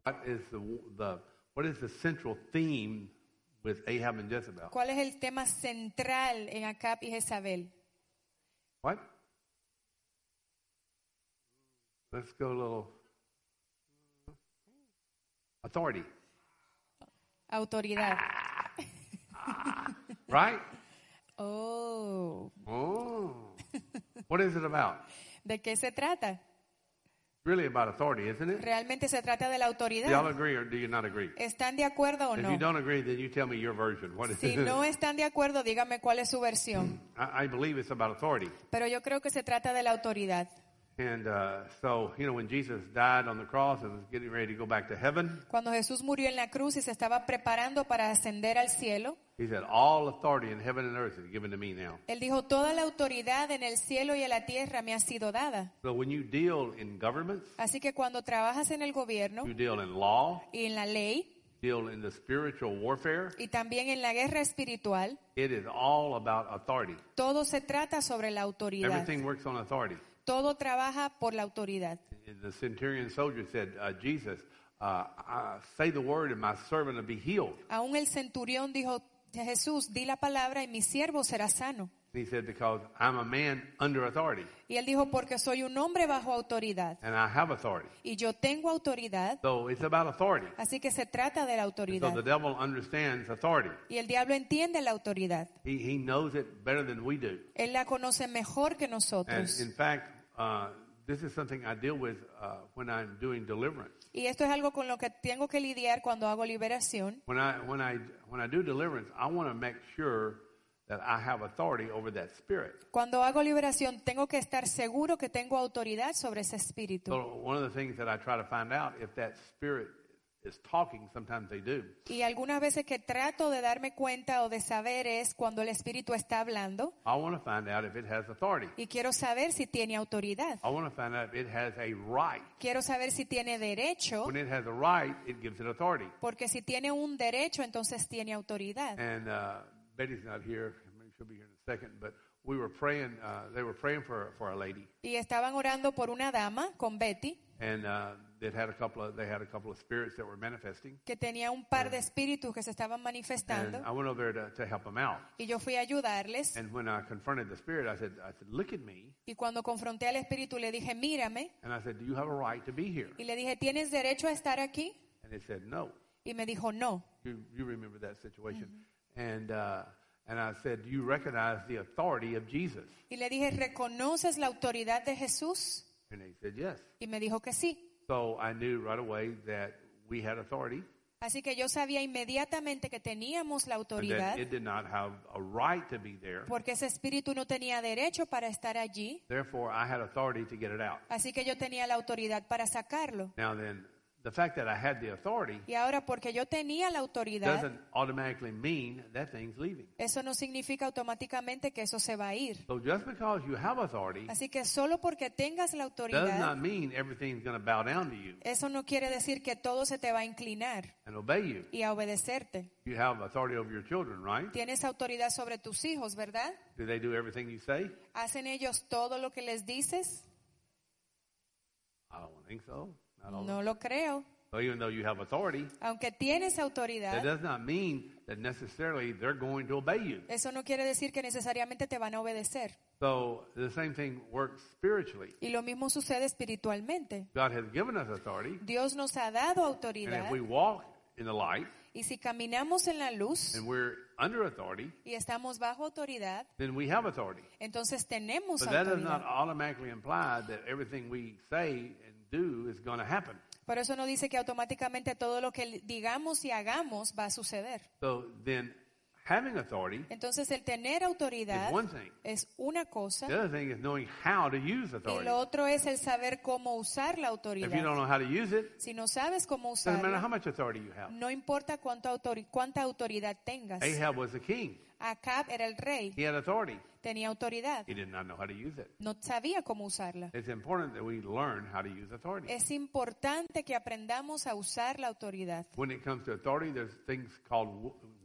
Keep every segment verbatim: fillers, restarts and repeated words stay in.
What is the, the what is the central theme with Ahab and Jezebel? ¿Cuál es el tema central en Acab y Jezabel? What? Let's go a little authority. Autoridad. Right? Oh. Oh. What is it about? ¿De qué se trata? Really about authority, isn't it? Realmente se trata de la Do y'all autoridad. agree or do you not agree? ¿Están de acuerdo o If no? you don't agree, then you tell me your version. What is Si it? no están de acuerdo, dígame cuál es su versión. I, I believe it's about authority. Pero yo creo que se trata de la autoridad. And uh, so, you know, when Jesus died on the cross and was getting ready to go back to heaven, Cuando Jesús murió en la cruz y se estaba preparando para ascender al cielo, he said, all authority in heaven and earth is given to me now. Él dijo, toda la autoridad en el cielo y en la tierra me ha sido dada. So when you deal in governments, Así que cuando trabajas en el gobierno you deal in law, y en la ley deal in the spiritual warfare, y también en la guerra espiritual, it is all about authority. todo se trata sobre la autoridad. Everything works on authority. Todo trabaja por la autoridad. And the centurion soldier said, uh, Jesus, uh, uh, say the word and my servant will be healed. Aún el centurión dijo, Jesús, di la palabra y mi siervo será sano. And he said, because I'm a man under authority Y él dijo, porque soy un hombre bajo autoridad and I have authority. y yo tengo autoridad, So it's about authority. así que se trata de la So autoridad. the devil understands authority. Y el diablo entiende la autoridad. He, he knows it better than we do. Él la conoce mejor que And nosotros. in fact, uh, this is something I deal with uh, when I'm doing deliverance. Y esto es algo con lo que tengo que lidiar cuando hago liberación. When I when I when I do deliverance, I want to make sure that I have authority over that spirit. Cuando hago liberación tengo que estar seguro que tengo autoridad sobre ese espíritu. So one of the things that I try to find out if that spirit is talking, sometimes they do. Y algunas veces que trato de darme cuenta o de saber es cuando el espíritu está hablando I want to find out if it has authority. y quiero saber si tiene autoridad. I want to find out if it has a right. Quiero saber si tiene derecho, When it has a right, it gives it authority. porque si tiene un derecho entonces tiene autoridad. And uh, Betty's not here. Maybe she'll be here in a second. But we were praying. Uh, they were praying for for a lady, Y estaban orando por una dama con Betty and uh, they had a couple of they had a couple of spirits that were manifesting. que tenía un par de espíritus que se estaban And manifestando I went over there to, to help them out. y yo fui a ayudarles. And when I confronted the spirit, I said, I said, look at me. Y cuando confronté al espíritu le dije, mírame. And I said, do you have a right to be here? Y le dije, ¿tienes derecho a estar aquí? And it said, no. Y me dijo, no. You, you remember that situation. And uh, and I said, do you recognize the authority of Jesus? Y le dije, ¿reconoces la autoridad de Jesús? And they said, yes. Y me dijo que sí. So I knew right away that we had authority Así que yo sabía inmediatamente que teníamos la and autoridad, that it did not have a right to be there. porque ese espíritu no tenía derecho para estar allí. Therefore, I had authority to get it out. Así que yo tenía la autoridad para sacarlo. Now then, the fact that I had the authority Y ahora, porque yo tenía la autoridad, doesn't automatically mean that thing's leaving. eso no significa automáticamente que eso se va a ir. So just because you have authority Así que solo porque tengas la does autoridad, not mean everything's going to bow down to you eso no quiere decir que todo se te va a inclinar and obey you. y a obedecerte. You have authority over your children, right? Tienes autoridad sobre tus hijos, ¿verdad? Do they do everything you say? ¿Hacen ellos todo lo que les dices? I don't think so. Not all of No them. lo creo. So even though you have authority, Aunque tienes that autoridad, does not mean that necessarily they're going to obey you. eso no quiere decir que necesariamente te van a obedecer. So the same thing works spiritually. Y lo mismo sucede espiritualmente. God has given us authority, Dios nos ha dado and autoridad. if we walk in the light Y si caminamos en la luz and we're under authority, y estamos bajo autoridad, then we have authority. entonces tenemos But that does not autoridad. automatically imply that everything we say and do is going to happen. Por eso no dice que automáticamente todo lo que digamos y hagamos va a suceder. So then having authority Entonces el tener is autoridad one thing. es una cosa The other thing is knowing how to use y authority. lo otro es el saber cómo usar la If you don't autoridad. know how to use it, Si no sabes cómo doesn't matter how usarla, much authority you have. no importa cuánta, autori- cuánta autoridad tengas. Ahab was the king. Acab era el rey, He had authority. tenía autoridad, He did not know how to use it. no sabía cómo usarla. It's important that we learn how to use authority. Es importante que aprendamos a usar la autoridad. When it comes to authority, there's things called w-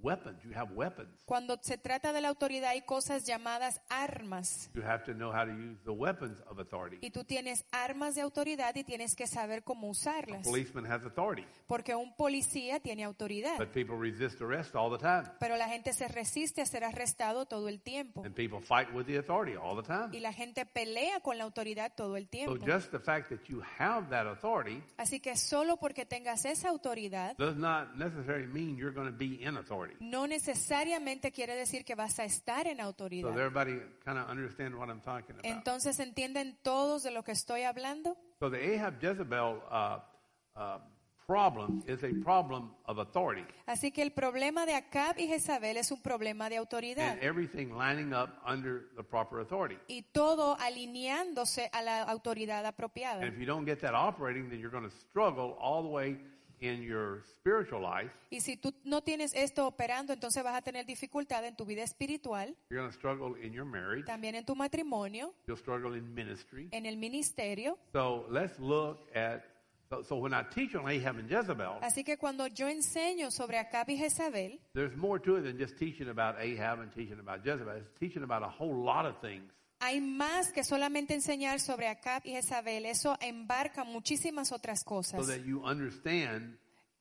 weapons. You have weapons. Cuando se trata de la autoridad hay cosas llamadas armas. You have to know how to use the weapons of authority. Y tú tienes armas de autoridad y tienes que saber cómo A usarlas. policeman has authority, Porque un policía tiene autoridad. but people resist arrest all the time. Pero la gente se resiste a ser arrestado todo el tiempo. And people fight with the authority all the time. Y la gente pelea con la autoridad todo el So tiempo. just the fact that you have that authority Así que solo porque tengas esa autoridad, does not necessarily mean you're going to be in authority. no necesariamente quiere decir que vas a estar en So autoridad. everybody kind of understand what I'm talking about. Entonces, ¿entienden todos de lo que estoy hablando? So the Ahab Jezebel uh, uh, problem is a problem of authority, Así que el problema de Acab y Jezabel es un problema de autoridad. and everything lining up under the proper authority. Y todo alineándose a la autoridad apropiada. And if you don't get that operating, then you're going to struggle all the way in your spiritual life. Y si tú no tienes esto operando, entonces vas a tener dificultad en tu vida espiritual, You're going to struggle in your marriage. también en tu matrimonio, You'll struggle in ministry. en el ministerio. So let's look at, so, so when I teach on Ahab and Jezebel, Así que cuando yo enseño sobre Acab y Jezabel, there's more to it than just teaching about Ahab and teaching about Jezebel. It's teaching about a whole lot of things. hay más que solamente enseñar sobre Acab y Jezabel. Eso embarca muchísimas otras So cosas. that you understand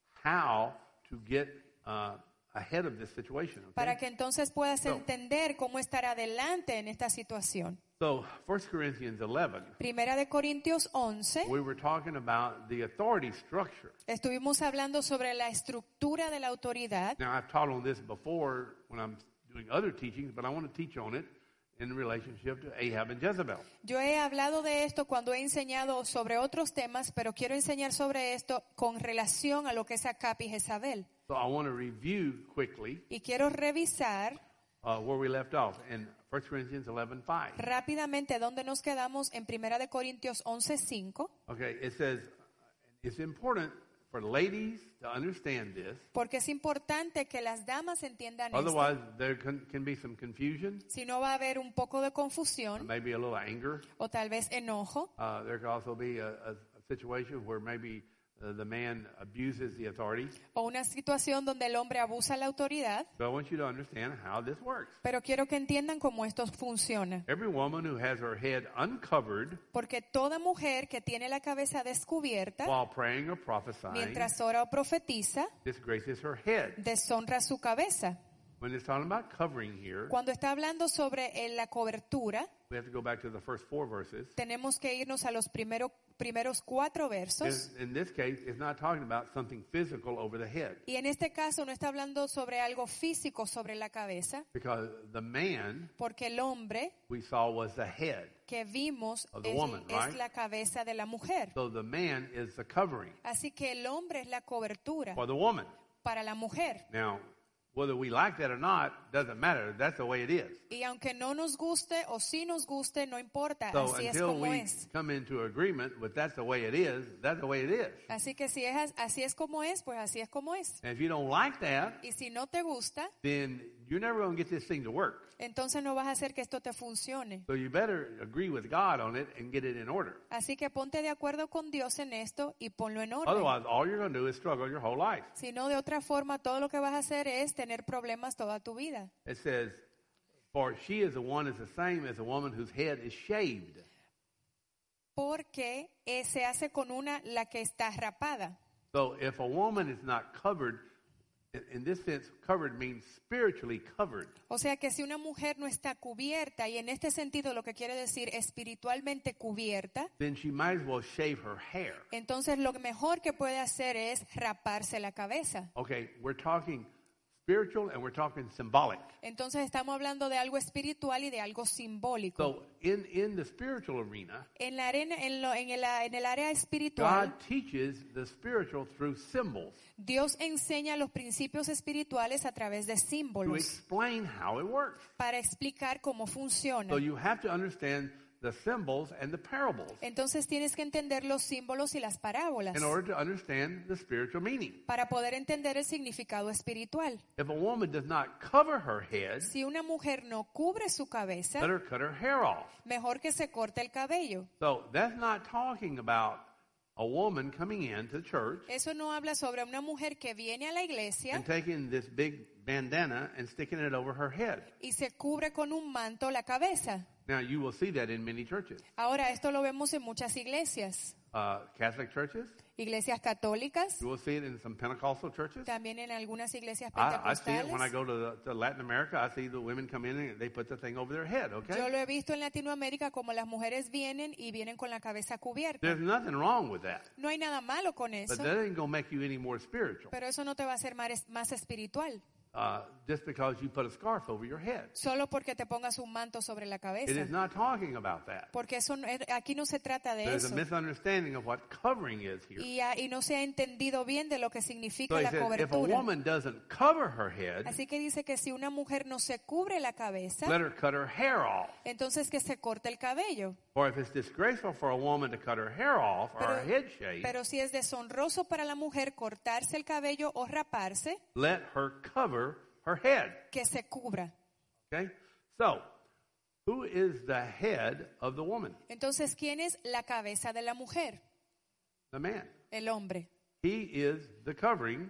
how to get uh, ahead of this situation. Okay? Para que entonces puedas So- entender cómo estar adelante en esta situación. So First Corinthians eleven, Primera de Corintios once, we were talking about the authority structure. estuvimos hablando sobre la estructura de la autoridad. Now, I've taught on this before when I'm doing other teachings, but I want to teach on it in relationship to Ahab and Jezebel. Yo he hablado de esto cuando he enseñado sobre otros temas, pero quiero enseñar sobre esto con relación a lo que es Acab y Jezabel. So I want to review quickly Y quiero revisar uh, where we left off in First Corinthians eleven five. rápidamente dónde nos quedamos en Primera de Corintios once cinco, Okay, it says it's important for ladies to understand this. porque es importante que las damas entiendan esto. Otherwise, there can, can be some confusion, Si no va a haber un poco de confusión maybe a little anger. o tal vez enojo. Uh, there could also be a, a, a situation where maybe uh, the man abuses the authority. O una situación donde el hombre abusa la autoridad, So I want you to understand how this works. pero quiero que entiendan cómo esto funciona. Every woman who has her head uncovered Porque toda mujer que tiene la cabeza descubierta, while praying or prophesying mientras ora o profetiza, disgraces her head. deshonra su cabeza. When it's talking about covering here, Cuando está hablando sobre eh, la cobertura, we have to go back to the first four verses. tenemos que irnos a los primero- primeros cuatro versos. In, in this case, it's not talking about something physical over the head, Y en este caso no está hablando sobre algo físico sobre la cabeza, because the man porque el hombre we saw was the head. que vimos Of the es, woman, es right? la cabeza de la mujer. So the man is the covering Así que el hombre es la cobertura for the woman. para la mujer. Now, whether we like that or not doesn't matter. That's the way it is. Y aunque no nos guste o sí nos guste, no importa, So así es until como we es. come into agreement with that's the way it is, that's the way it is. Así que si es así es como es, pues así es como es. And if you don't like that, Y si no te gusta, then you're never going to get this thing to work. entonces no vas a hacer que esto te funcione. So you better agree with God on it and get it in order. Así que ponte de acuerdo con Dios en esto y ponlo en orden. Otherwise, all you're going to do is struggle your whole life. Si no, de otra forma, todo lo que vas a hacer es tener problemas toda tu vida. It says, for she is the one is the same as a woman whose head is shaved. Porque eh, se hace con una la que está rapada. So if a woman is not covered, in, in this sense, covered means spiritually covered. O sea que si una mujer no está cubierta, y en este sentido lo que quiere decir espiritualmente cubierta, Then she might as well shave her hair. entonces lo mejor que puede hacer es raparse la cabeza. Okay, we're talking spiritual and we're talking symbolic. Entonces estamos hablando de algo espiritual y de algo simbólico. So in, in the spiritual arena, En la arena, en, lo- en el, en el área God espiritual, teaches the spiritual through symbols Dios enseña los principios espirituales a través de to símbolos explain how it works. para explicar cómo funciona. So you have to understand the symbols and the parables Entonces tienes que entender los símbolos y las parábolas in order to understand the spiritual meaning. para poder entender el significado espiritual. If a woman does not cover her head, Si una mujer no cubre su cabeza, let her cut her hair off. mejor que se corte el cabello. So that's not talking about a woman coming into church Eso no habla sobre una mujer que viene a la iglesia and taking this big bandana and sticking it over her head. y se cubre con un manto la cabeza. Now, you will see that in many churches. Ahora, esto lo vemos en muchas iglesias. Uh, Catholic churches, Iglesias católicas, you will see it in some Pentecostal churches. también en algunas iglesias I, I see it when I pentecostales. go to, the, to Latin America. I see the women come in and they put the thing over their head, okay? Yo lo he visto en Latinoamérica como las mujeres vienen y vienen con la cabeza cubierta. There's nothing wrong with that. No hay nada malo con But eso, that ain't going to make you any more spiritual. pero eso no te va a hacer más, más espiritual. Uh, just because you put a scarf over your head. Solo porque te pongas un manto sobre la It cabeza. is not talking about that. Porque eso no- aquí no se trata de There's a eso. misunderstanding of what covering is here. Y, ah, y no se ha entendido bien de lo que So significa he la says, if a cobertura. woman doesn't cover her head, Así que dice que si una mujer no se cubre la cabeza, let her cut her hair off. entonces que se corte el cabello. Or if it's disgraceful for a woman to cut her hair off or her head shave, Pero si es deshonroso para la mujer cortarse el cabello o raparse, let her cover her head. que se cubra. Okay? So, who is the head of the woman? Entonces, ¿quién es la cabeza de la mujer? The man. El hombre. He is the covering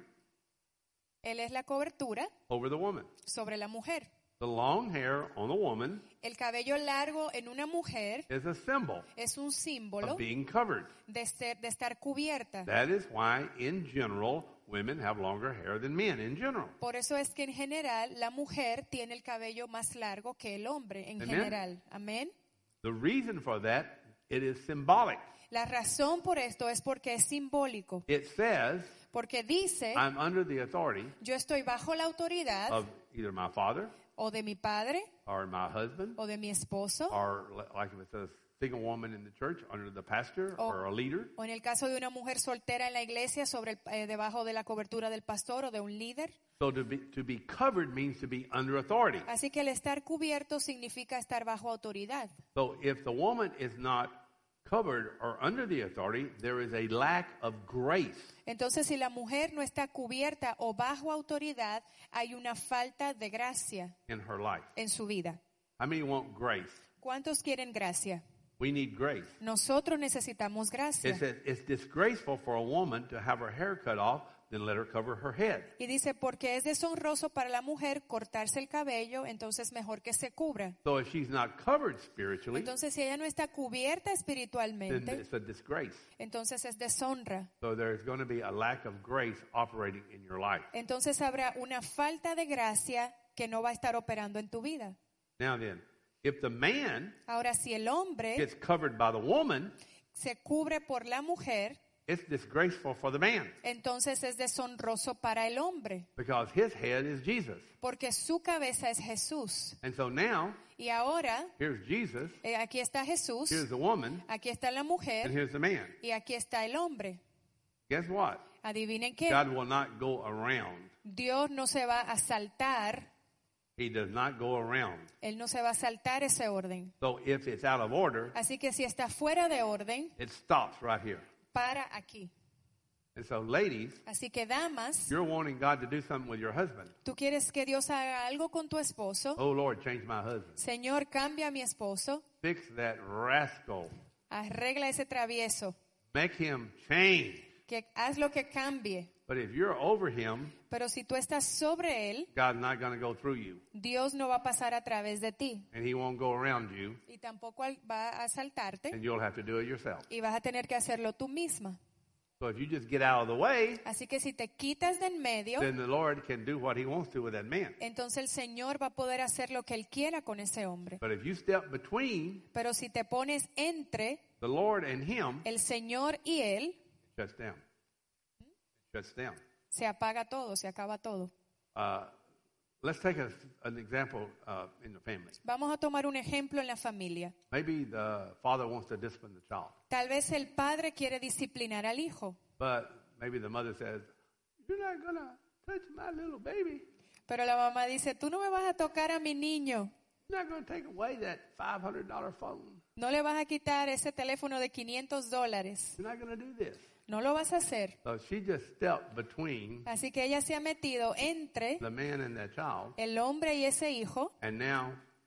Él es la cobertura over the woman. sobre la mujer. The long hair on the woman El cabello largo en una mujer is a symbol es un símbolo of being covered. de, ser- de estar cubierta. That is why, in general, women have longer hair than men in general. Por eso es que en general la mujer tiene el cabello más largo que el hombre en Amen. general. Amén. The reason for that, it is symbolic. La razón por esto es porque es simbólico. It says, Porque dice, I'm under the authority yo estoy bajo la autoridad of either my father o de mi padre or my husband, o de mi esposo, or li- like if it's a single woman in the church, under the pastor O- or a leader. o en el caso de una mujer soltera en la iglesia sobre el- eh, debajo de la cobertura del pastor o de un líder. So to be, to be covered means to be under authority. Así que el estar cubierto significa estar bajo autoridad. So if the woman is not covered or under the authority, there is a lack of grace. Entonces, si la mujer no está cubierta o bajo autoridad, hay una falta de gracia In her life. en su vida. How many want grace? ¿Cuántos quieren gracia? We need grace. Nosotros necesitamos gracia. It says it's disgraceful for a woman to have her hair cut off, then let her cover her head. Y dice, porque es deshonroso para la mujer cortarse el cabello, entonces mejor que se cubra. So if she's not covered spiritually, Entonces, si ella no está cubierta then espiritualmente, it's a disgrace. entonces es deshonra. So there's going to be a lack of grace operating in your life. Entonces habrá una falta de gracia que no va a estar operando en tu vida. Now then, if the man Ahora, si el hombre gets covered by the woman, se cubre por la mujer, it's disgraceful for the man entonces es deshonroso para el hombre, because his head is Jesus. porque su cabeza es Jesús. And so now, Y ahora, here's Jesus, eh, aquí está Jesús, here's the woman, aquí está la and mujer here's the man. y aquí está el hombre. Guess what? Adivinen qué, God will not go around. Dios no se va a saltar, He does not go around. Él no se va a saltar ese orden. So if it's out of order, Así que si está fuera de orden, it stops right here. para aquí. And so ladies, Así que damas, you're wanting God to do something with your husband. tú quieres que Dios haga algo con tu esposo. Oh Lord, change my husband. Señor, cambia a mi esposo, Fix that rascal. arregla ese travieso, Make him change. que haz lo que cambie. But if you're over him, Pero si tú estás sobre él, God's not going to go through you. Dios no va a pasar a través de ti And he won't go around you. y tampoco al- va a saltarte And you'll have to do it yourself. y vas a tener que hacerlo tú misma. So if you just get out of the way, Así que si te quitas de en medio, then the Lord can do what he wants to with that man. entonces el Señor va a poder hacer lo que Él quiera con ese hombre. But if you step between Pero si te pones entre the Lord and him, el Señor y Él, it shuts down. It shuts down. se apaga todo, se acaba todo. Uh, let's take a, an example uh, in the family. Vamos a tomar un ejemplo en la familia. Maybe the father wants to discipline the child, Tal vez el padre quiere disciplinar al hijo, but maybe the mother says, "You're not gonna touch my little baby. pero la mamá dice, tú no me vas a tocar a mi niño, You're not gonna take away that five hundred dollar phone. no le vas a quitar ese teléfono de quinientos dólares, You're not gonna do this." no lo vas a hacer. So she just stepped between Así que ella se ha metido entre the man and that child, el hombre y ese hijo and now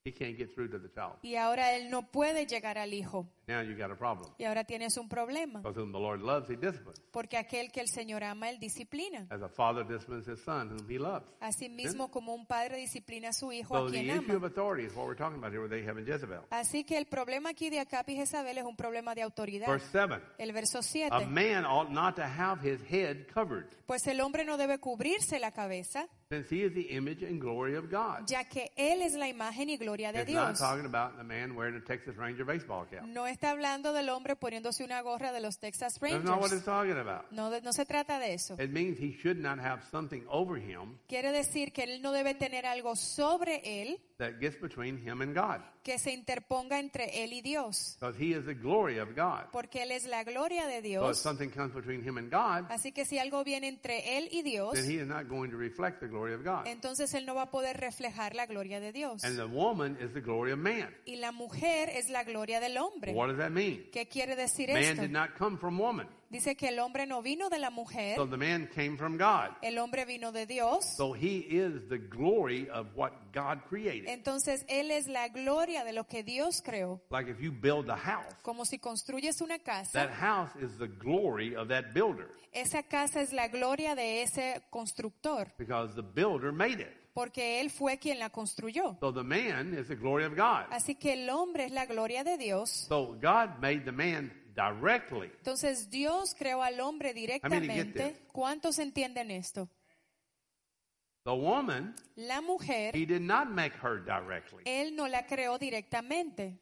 He can't get through to the child. Y ahora él no puede llegar al hijo. Now you got a problem. Y ahora tienes un problema. Because whom the Lord loves, he disciplines. Porque aquel que el Señor ama, él disciplina. As a father disciplines his son, whom he loves. Así mismo como un padre disciplina a su hijo, So a the quien issue of ama. authority is what we're talking about here with Ahab and Jezebel. Así que el problema aquí de Acab y Jezabel es un problema de autoridad. Verse seven. El verso A siete. man ought not to have his head covered, Pues el hombre no debe cubrirse la cabeza, since he is the image and glory of God. ya que él es la imagen y gloria de It's not Dios. talking about the man wearing a Texas Ranger baseball cap. No está hablando del hombre poniéndose una gorra de los Texas That's not what Rangers. it's talking about. No, de- no se trata de eso. It means he should not have something over him Quiere decir que él no debe tener algo sobre él that gets between him and God, que se interponga entre él y Dios, because he is the glory of God. porque él es la gloria de So if Dios. something comes between him and God, Así que si algo viene entre él y Dios, then he is not going to reflect the glory of God. entonces él no va a poder reflejar la gloria de Dios. And the woman is the glory of man. Y la mujer es la gloria del hombre. What does that mean? ¿Qué quiere decir Man esto? did not come from woman. Dice que el hombre no vino de la mujer, So the man came from God. el hombre vino de Dios. So he is the glory of what God created. Entonces él es la gloria de lo que Dios creó. Like if you build a house, Como si construyes una that casa, house is the glory of that builder, esa casa es la gloria de ese constructor, because the builder made it. porque él fue quien la construyó. So the man is the glory of God. Así que el hombre es la gloria de Dios. So God made the man directly. Entonces Dios creó al hombre many get directamente. this? ¿Cuántos entienden esto? The woman, La mujer, he did not make her directly. él no la creó directamente.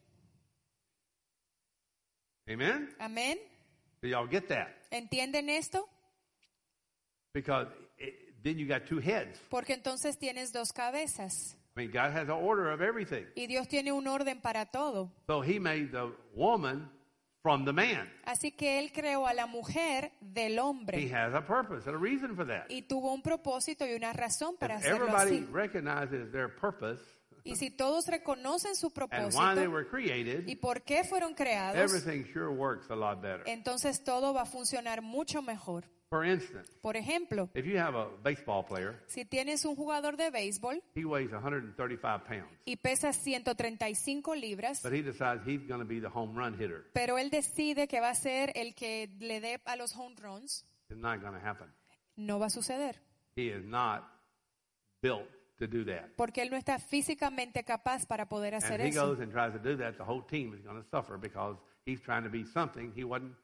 Amen? Amén. Do y'all get that? ¿Entienden esto? Because it, then you got two heads. Porque entonces tienes dos cabezas. I mean, God has an order of everything. Y Dios tiene un orden para todo. So he made the woman from the man. Así que él creó a la mujer del He hombre. has a purpose and a reason for that. Y tuvo un propósito y una razón para If hacerlo everybody así. recognizes their purpose Y si todos reconocen su and why they propósito were created, y por qué fueron creados, everything sure works a lot better. entonces todo va a funcionar mucho mejor. For instance, Por ejemplo, if you have a baseball player, si tienes un jugador de béisbol he weighs one hundred thirty-five pounds, y pesa ciento treinta y cinco libras, but he decides he's going to be the home run hitter. pero él decide que va a ser el que le dé a los home runs, It's not going to happen. no va a suceder. He is not built to do that. Porque él no está físicamente capaz para poder hacer And he eso. goes and tries to do that, the whole team is going to suffer because he's trying to be something he wasn't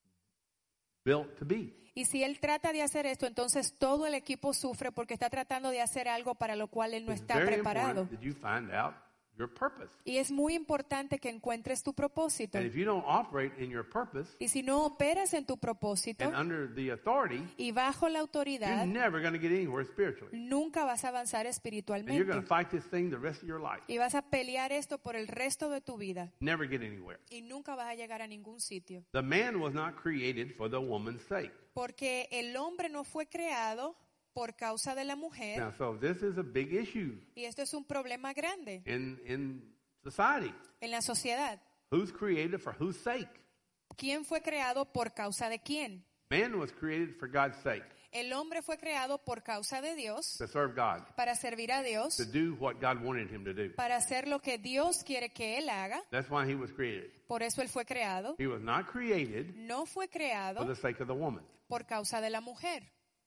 built to be. Y si él trata de hacer esto, entonces todo el equipo sufre porque está tratando de hacer algo para lo cual él no It's está very preparado. important that you find out your purpose. Y es muy importante que encuentres tu propósito. And if you don't operate in your purpose Y si no operas en tu propósito and under the authority, y bajo la you're autoridad, never going to get anywhere spiritually. nunca vas a avanzar And you're going to espiritualmente. fight this thing the rest of your life. Y vas a pelear esto por el resto de tu vida. Never get anywhere. Y nunca vas a llegar a ningún sitio. The man was not created for the woman's sake. Porque el hombre no fue creado por causa de la mujer. Now, so this is a big issue Y esto es un problema grande in, in society. en la sociedad. Who's created for whose sake? ¿Quién fue creado por causa de quién? Man was created for God's sake, El hombre fue creado por causa de Dios, to serve God, para servir a Dios, to do what God wanted him to do. para hacer lo que Dios quiere que él haga. That's why he was created. Por eso él fue creado. He was not created No fue for creado the sake of the woman. por causa de la mujer.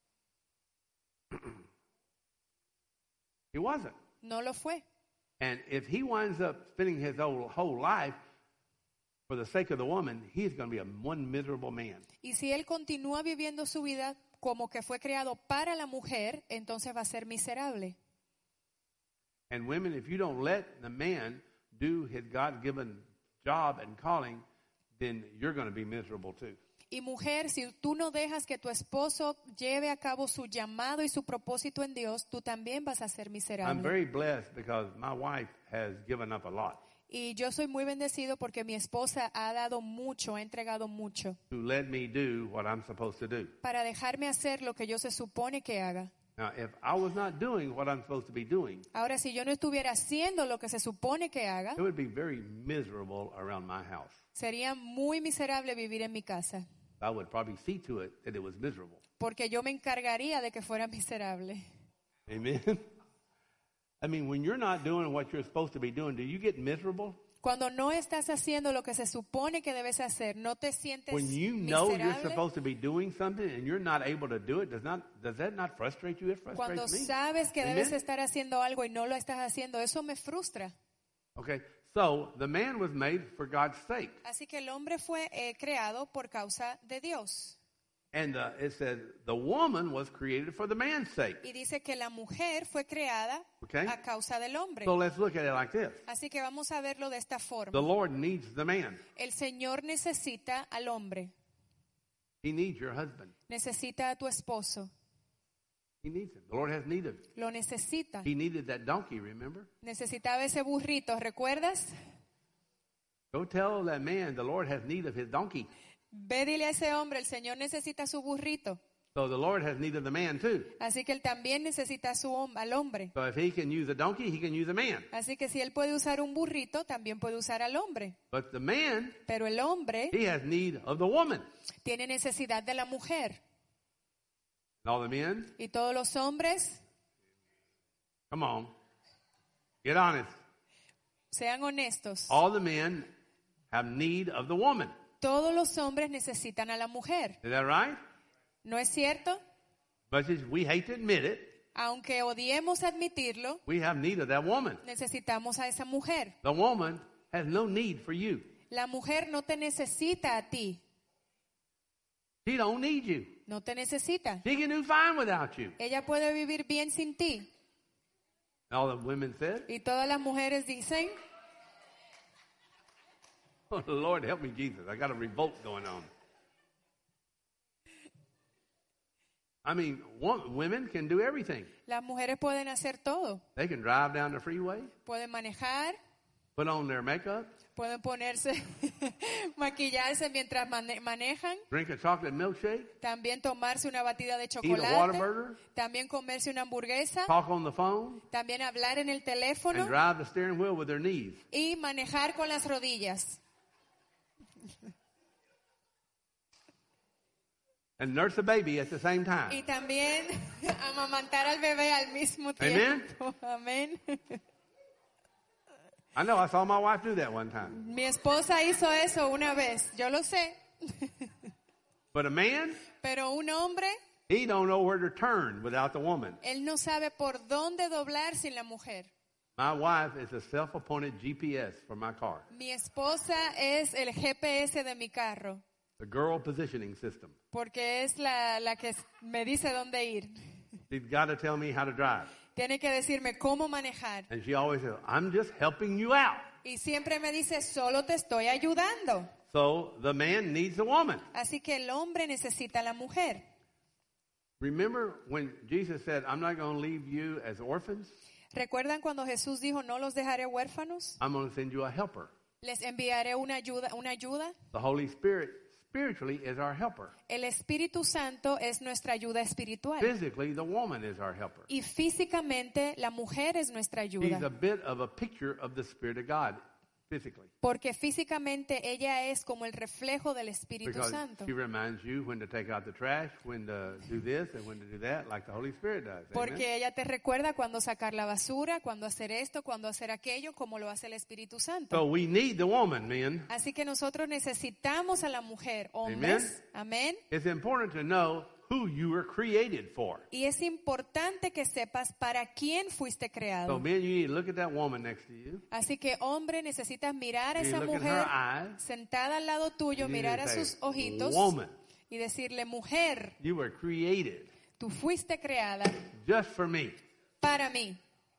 He wasn't. No lo fue. And if he winds up spending his whole, whole life for the sake of the woman, he's going to be a one miserable man. Y si él continúa viviendo su vida como que fue creado para la mujer, entonces va a ser miserable. And women, if you don't let the man do his God-given job and calling, then you're going to be miserable too. Y mujer, si tú no dejas que tu esposo lleve a cabo su llamado y su propósito en Dios, tú también vas a ser I'm miserable. very blessed because my wife has given up a lot Y yo soy muy bendecido porque mi esposa ha dado mucho, ha entregado mucho to let me do what I'm supposed to do. para dejarme hacer lo que yo se supone que haga. Now, if I was not doing what I'm supposed to be doing, Ahora, si yo no estuviera haciendo lo que se supone que haga, it would be very miserable around my house. sería muy miserable vivir en mi casa, I would probably see to it that it was miserable. porque yo me encargaría de que fuera miserable. Amen. I mean, when you're not doing what you're supposed to be doing, do you get miserable? Cuando no estás haciendo lo que se supone que debes hacer, ¿no te sientes When you know you're miserable? supposed to be doing something and you're not able to do it, does not does that not frustrate you? It Cuando frustrates me. sabes que Amen? debes estar haciendo algo y no lo estás haciendo, eso me frustra. Okay, so the man was made for God's sake, Así que el hombre fue eh, creado por causa de Dios. and uh, it says the woman was created for the man's sake. Y dice que la mujer fue creada Okay. a causa del hombre. So let's look at it like this: Así que vamos a verlo de esta the forma. Lord needs the man. El Señor necesita al hombre, He needs your husband. necesita a tu esposo, He needs him. The Lord has need of him. lo necesita. He needed that donkey. Remember? Necesitaba ese burrito, ¿recuerdas? Go tell that man the Lord has need of his donkey. Ve, dile a ese hombre, el Señor necesita su burrito. So the Lord has need of the man too. Así que él también necesita a su, hom- al hombre. So if he can use a donkey, he can use a man. Así que si él puede usar un burrito, también puede usar al hombre. But the man, Pero el hombre he has need of the woman. tiene necesidad de la mujer. And all the men, Y todos los hombres, come on, get honest. sean honestos. All the men have need of the woman. Todos los hombres necesitan a la mujer. Is that right? ¿No es cierto? But as we hate to admit it, Aunque odiemos admitirlo, we have need of that woman. necesitamos a esa mujer. The woman has no need for you. La mujer no te necesita a ti. She don't need you. No te necesita. She can do fine without you. Ella puede vivir bien sin ti. And all the women said, Y todas las mujeres dicen, oh, Lord, help me, Jesus. I got a revolt going on. I mean, one, women can do everything. las mujeres pueden hacer todo. They can drive down the freeway, Pueden manejar, put on their makeup, pueden ponerse, maquillarse mientras mane- manejan, drink a chocolate milkshake, también tomarse una batida de eat a chocolate, Whataburger, también comerse una hamburguesa, talk on the phone, también hablar en el and teléfono drive the steering wheel with their knees. y manejar con las rodillas. And nurse a baby at the same Y time. también amamantar al bebé al mismo Amen. tiempo. Amén. I know, I saw my wife do that one time. Mi esposa hizo eso una vez, yo lo sé. But a man, Pero un hombre, he don't know where to turn without the woman. él no sabe por dónde doblar sin la mujer. My wife is a self-appointed G P S for my car, Mi esposa es el G P S de mi carro, the girl positioning system. porque es la, la que me dice dónde ir. She's got to tell me how to drive. Tiene que decirme cómo manejar. And she always says, I'm just helping you out. Y siempre me dice, solo te estoy ayudando. So the man needs a woman. Así que el hombre necesita a la mujer. Remember when Jesus said, I'm not going to leave you as orphans? ¿Recuerdan cuando Jesús dijo, no los dejaré huérfanos? I'm going to send you a helper. Les enviaré una ayuda, una ayuda. The Holy Spirit spiritually is our helper. El Espíritu Santo es nuestra ayuda espiritual. Physically, the woman is our helper. Y físicamente la mujer es nuestra She's ayuda. a bit of a picture of the Spirit of God, physically. Porque físicamente ella es como el reflejo del Espíritu Because Santo. she reminds you when to take out the trash, when to do this, and when to do that, like the Holy Spirit does. Amen? Porque ella te recuerda cuándo sacar la basura, cuándo hacer esto, cuándo hacer aquello, como lo hace el Espíritu Santo. So we need the woman, men. Así que nosotros necesitamos a la mujer, hombres. Amén. It's important to know who you were created for. Y es importante que sepas para quién fuiste So creado. men, you need to look at that woman next to you. Así que, hombre, necesitas mirar a You esa look at mujer her eyes. sentada al lado tuyo, You need mirar to a say, sus ojitos woman, y decirle, mujer, you were created tú fuiste creada just for me. para mí.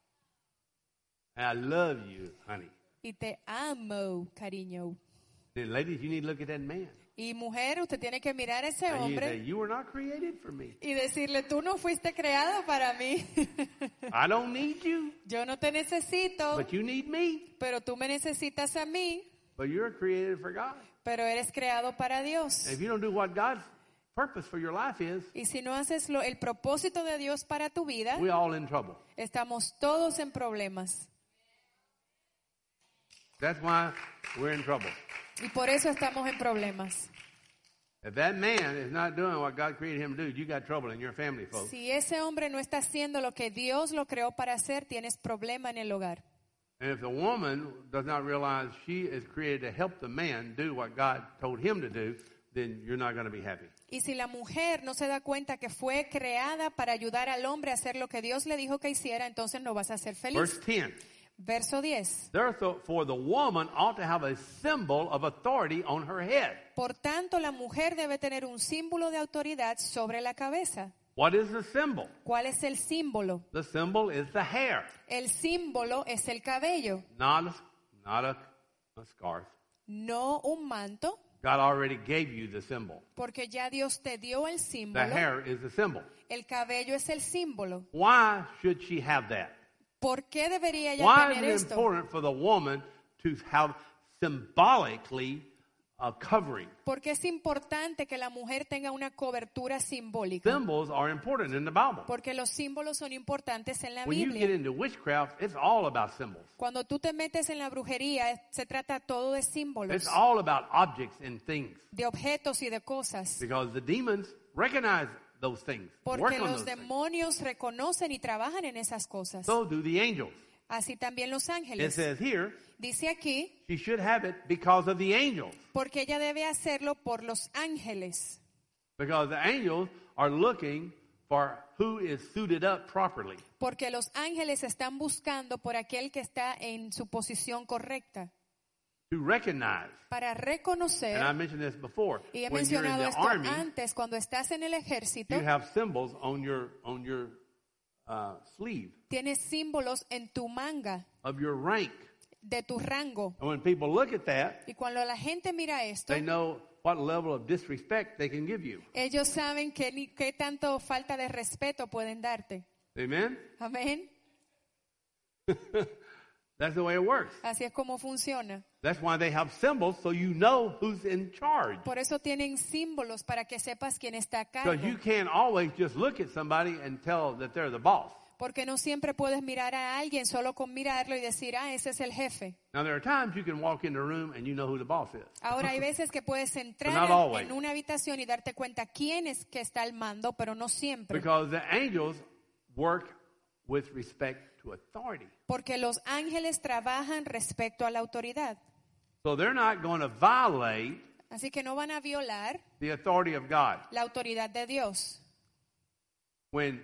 And I love you, honey. Y te amo, cariño. Then ladies, you need to look at that man. Y mujer, usted tiene que mirar a ese And you say, hombre you were not created for me. y decirle, tú no fuiste creado para mí. I don't need you, Yo no te necesito, but you need me. pero tú me necesitas a mí, But you're created for God. pero eres creado para Dios. And if you don't do what God's purpose for your life is, Y si no haces lo, el propósito de Dios para tu vida, we're all in trouble. estamos todos en problemas. That's why we're in trouble. Y por eso estamos en problemas. If that man is not doing what God created him to do, you got trouble in your family, folks. Si ese hombre no está haciendo lo que Dios lo creó para hacer, tienes problema en el hogar. And if the woman does not realize she is created to help the man do what God told him to do, then you're not going to be happy. Y si la mujer no se da cuenta que fue creada para ayudar al hombre a hacer lo que Dios le dijo que hiciera, entonces no vas a ser feliz. Verse ten. Verso diez. Therefore, the woman ought to have a symbol of authority on her head. Por tanto, la mujer debe tener un símbolo de autoridad sobre la cabeza. What is the symbol? ¿Cuál es el símbolo? The symbol is the hair, El símbolo es el cabello, not a, not a, a scarf. no un manto, God already gave you the symbol. porque ya Dios te dio el The símbolo. hair is the symbol. El cabello es el símbolo. Why should she have that? ¿Por qué debería ella Why tener is it esto? important for the woman to have symbolically a covering? Porque es importante que la mujer tenga una cobertura simbólica. Symbols are important in the Bible. Porque los símbolos son importantes en la When you get Biblia. into witchcraft, it's all about symbols. Cuando tú te metes en la brujería, se trata todo de símbolos, It's all about objects and things. de objetos y de cosas. Because the demons recognize those things, work Porque on los those things. demonios reconocen y trabajan en esas cosas. So do the angels. Así también los It ángeles. says here, Dice aquí, she should have it because of the angels. porque ella debe hacerlo por los ángeles. Because the angels are looking for who is suited up properly. Porque los ángeles están buscando por aquel que está en su posición correcta. To recognize. Para reconocer, And I mentioned this before. y he When you're in mencionado the esto army, antes, cuando estás en el ejército, you have symbols on your on your uh, sleeve tienes símbolos en tu manga of your rank. de tu rango. And when people look at that, Y cuando la gente mira esto, they know what level of disrespect they can give you. ellos saben qué, ni- qué tanto falta de respeto pueden darte. Amen? Amén. That's the way it works. Así es como funciona. That's why they have symbols so you know who's in charge. Por eso tienen símbolos para que sepas quién está a cargo. Because you can't always just look at somebody and tell that they're the boss. Porque no siempre puedes mirar a alguien solo con mirarlo y decir, ah, ese es el jefe. Now, there are times you can walk in the room and you know who the boss is. Ahora hay veces que puedes But entrar not en, always. en una habitación y darte cuenta quién es que está al mando, pero no siempre. Because the angels work with respect to authority. Porque los ángeles trabajan respecto a la autoridad. So they're not going to violate Así que no van a violar the authority of God. la autoridad de Dios. When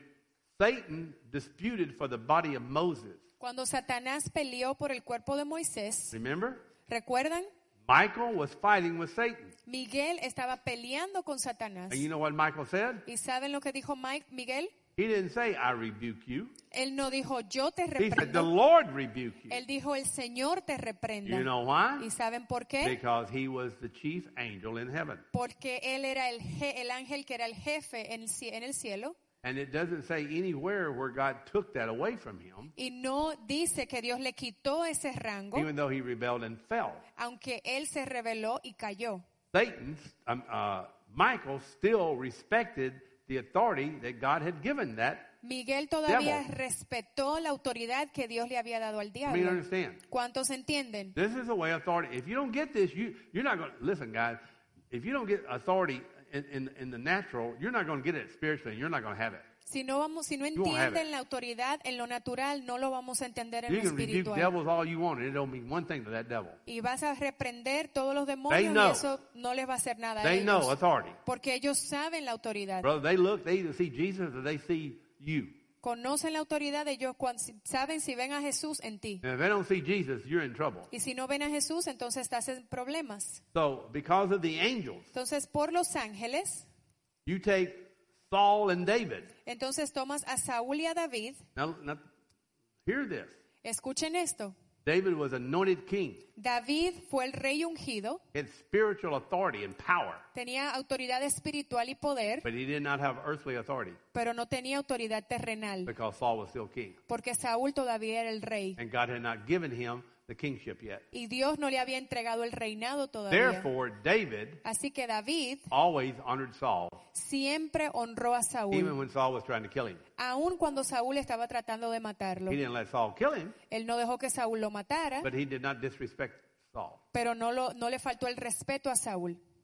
Satan disputed for the body of Moses, Cuando Satanás peleó por el cuerpo de Moisés, remember? ¿recuerdan? Michael was fighting with Satan. Miguel estaba peleando con Satanás. And you know what Michael said? ¿Y saben lo que dijo Mike, Miguel? He didn't say, I rebuke you. Él no dijo, yo te He said, the reprendo. Lord rebuke you. Él dijo, el Señor te reprenda. You know why? ¿Y saben por qué? Because he was the chief angel in heaven. Porque él era el, je- el ángel que era el jefe en el, cie- en el cielo. And it doesn't say anywhere where God took that away from him, Y no dice que Dios le quitó ese rango, even though he rebelled and fell. aunque él se rebeló y cayó. Satan, um, uh, Michael still respected the authority that God had given that. Miguel todavía Devil. respetó la autoridad que Dios le había dado al I mean, diablo. understand? ¿Cuántos entienden? This is the way authority. If you don't get this, you you're not going to listen, guys. If you don't get authority in, in, in the natural, you're not going to get it spiritually. You're not going to have it. Si no vamos, si no won't have entienden it. la autoridad en lo natural, no lo vamos a entender en You lo can rebuke espiritual. devils all you want, and it don't mean one thing to that devil. Y vas a reprender todos los They demonios know. y eso no les va a hacer nada a They know ellos. authority. Porque ellos saben la autoridad. Brother, they look, they either see Jesus or they see you. Conocen la autoridad, ellos cuan- saben si ven a Jesús en ti. And if they don't see Jesus, you're in trouble. Y si no ven a Jesús, entonces estás en problemas. So, because of the angels, Entonces, por los ángeles, you take Saul and David. entonces tomas a Saúl y a David. Now, now hear this. Escuchen esto. David was anointed king. David fue el rey ungido, He had spiritual authority and power, tenía autoridad espiritual y poder, but he did not have earthly authority pero no tenía autoridad terrenal, because Saul was still king. porque Saúl todavía era el rey. And God had not given him the kingship yet. Y Dios no le había entregado el reinado todavía. Therefore, David Así que David always honored Saul, siempre honró a even Saúl, when Saul was trying to kill him. aun cuando Saúl estaba tratando de matarlo. He didn't let Saul kill him, Él no dejó que Saúl lo matara, but he did not disrespect Saul. pero no, lo, no le faltó el respeto a Saúl.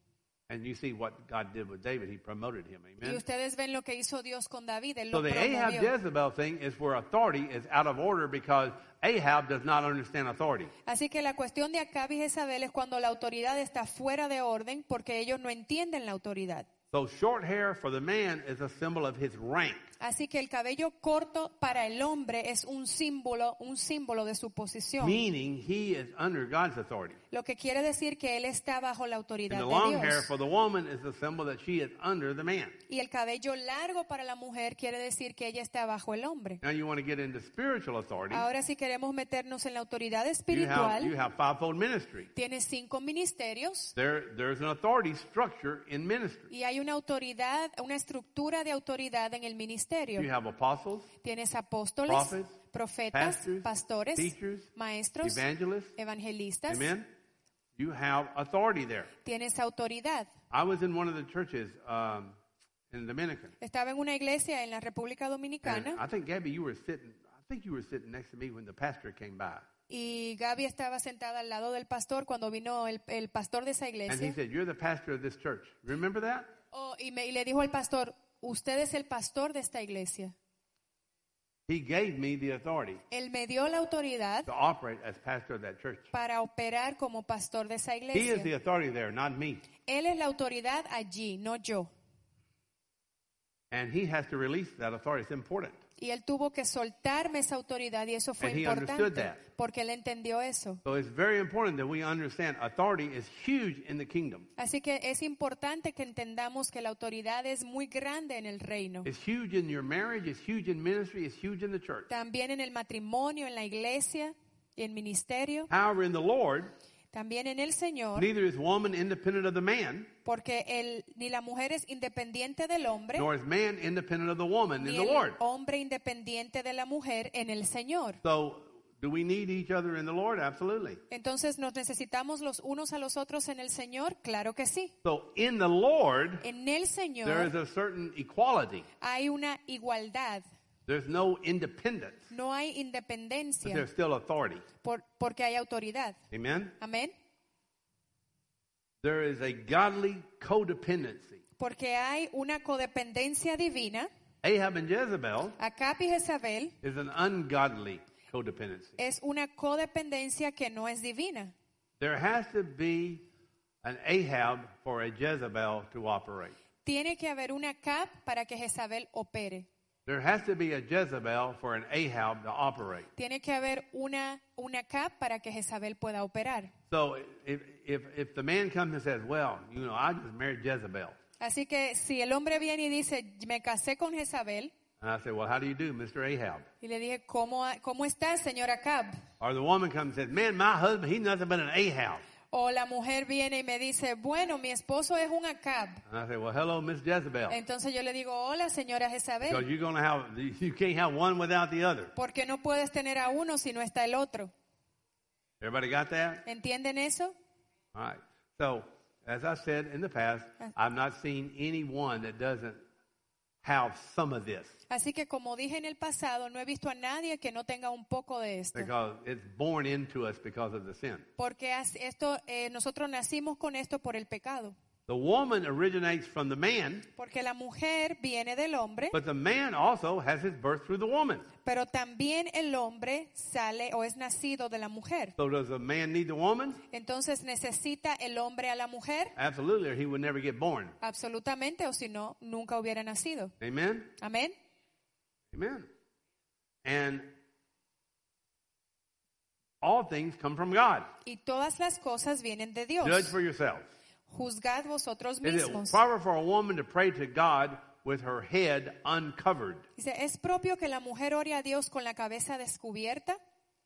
And you see what God did with David. He promoted him. Y Amen. ustedes ven lo que hizo Dios con David, él So lo the Ahab promovió. Jezebel thing is where authority is out of order because Ahab does not understand authority. Así que la cuestión de Acab y Jezabel es cuando la autoridad está fuera de orden porque ellos no entienden la autoridad. So short hair for the man is a symbol of his rank. Así que el cabello corto para el hombre es un símbolo, un símbolo de su posición. Meaning he is under God's authority. Lo que quiere decir que él está bajo la And autoridad the de long hair Dios. for the woman is a symbol that she is under the man. Y el cabello largo para la mujer quiere decir que ella está bajo el hombre. Now you want to get into spiritual authority. Ahora si queremos meternos en la autoridad You have, espiritual, you have fivefold ministry. tiene cinco ministerios There, there's an authority structure in ministry. y hay una autoridad, una estructura de autoridad en el ministerio. You have apostles, Tienes apóstoles, prophets, profetas, pastors, pastores, teachers, maestros, evangelists. evangelistas. Amen. You have authority there. Tienes autoridad. I was in one of the churches um, in Dominican. Estaba en una iglesia en la República And Dominicana I think, Gabby, you were sitting, I think you were sitting next to me when the pastor came by. y Gaby estaba sentada al lado del pastor cuando vino el, el pastor de esa And he iglesia. said, you're the pastor of this church. Remember that? Oh, y, me- y le dijo al pastor, usted es el pastor de esta iglesia. He gave me the authority Él me dio la autoridad to operate as pastor of that church. para operar como pastor de esa He is the iglesia. authority there, not me. Él es la autoridad allí, no yo. And he has to release that authority. It's important. Y él tuvo que soltarme esa autoridad y eso fue And he understood importante that. porque él entendió eso. So it's very important that we understand authority is huge in the kingdom. Así que es importante que entendamos que la autoridad es muy grande en el reino. It's huge in your marriage. It's huge in ministry. It's huge in the church. También en el matrimonio, en la iglesia y en ministerio. However, in the Lord, También en el Señor, neither is woman independent of the man, porque el, ni la mujer es independiente del hombre, nor is man independent of the woman in ni the el Lord. hombre independiente de la mujer en el Señor. So, do we need each other in the Lord? Absolutely. Entonces, ¿nos necesitamos los unos a los otros en el Señor? Claro que sí. So, in the Lord, En el there is Señor a certain equality. hay una igualdad, There's no independence, no hay but independencia, there's still authority. por- porque hay autoridad. Amen? Amén. There is a godly codependency. Porque hay una codependencia divina. Ahab and Jezebel Acab y Jezabel is an ungodly codependency. es una codependencia que no es divina. There has to be an Ahab for a Jezebel to operate. Tiene que haber una Acab para que Jezabel opere. There has to be a Jezebel for an Ahab to operate. Tiene que haber una, una Acab para que Jezabel pueda operar. So if, if, if the man comes and says, well, you know, I just married Jezebel. Así que si el hombre viene y dice, me casé con Jezabel, And I say, well, how do you do, Mister Ahab? y le dije, ¿cómo, cómo está, señor Acab? Or the woman comes and says, man, my husband, he's nothing but an Ahab. O la mujer viene y me dice, bueno, mi esposo es un Acab. And I say, well, hello, Miss Jezebel. Entonces yo le digo, hola, señora Because Jezabel. you're going to have, you can't have one without the other. ¿Por qué no puedes tener a uno si no está el otro? Everybody got that? ¿Entienden eso? All right. So, as I said in the past, I've not seen anyone that doesn't have some of this. Así que como dije en el pasado, no he visto a nadie que no tenga un poco de esto. Because it's born into us because of the sin. Porque as- esto, eh, nosotros nacimos con esto por el pecado. The woman originates from the man, Porque la mujer viene del hombre, but the man also has his birth through the woman. pero también el hombre sale o es nacido de la mujer. So does the man need the woman? Entonces necesita el hombre a la mujer, Absolutely, or he would never get born. absolutamente, o si no, nunca hubiera nacido. Amen? Amén. Amen. And all things come from God. Y todas las cosas vienen de Dios. Judge for yourselves. Juzgad vosotros Is it mismos. proper for a woman to pray to God with her head uncovered? Dice, ¿es propio que la mujer ore a Dios con la cabeza descubierta?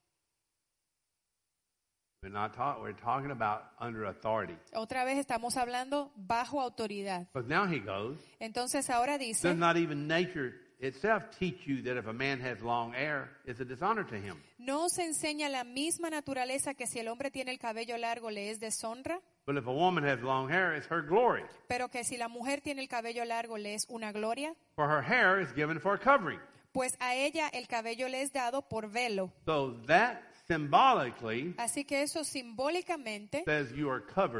We're not talk, we're talking about under authority. Otra vez estamos hablando bajo autoridad. But now he goes, Entonces ahora dice, does not even nature itself teach you that if a man has long hair, it's a dishonor to him? ¿no se enseña la misma naturaleza que si el hombre tiene el cabello largo le es deshonra? But if a woman has long hair, it's her glory. Pero que si la mujer tiene el cabello largo le es una gloria? For her hair is given for a covering. Pues a ella el cabello le es dado por velo. So that symbolically Así que eso simbólicamente says you are covered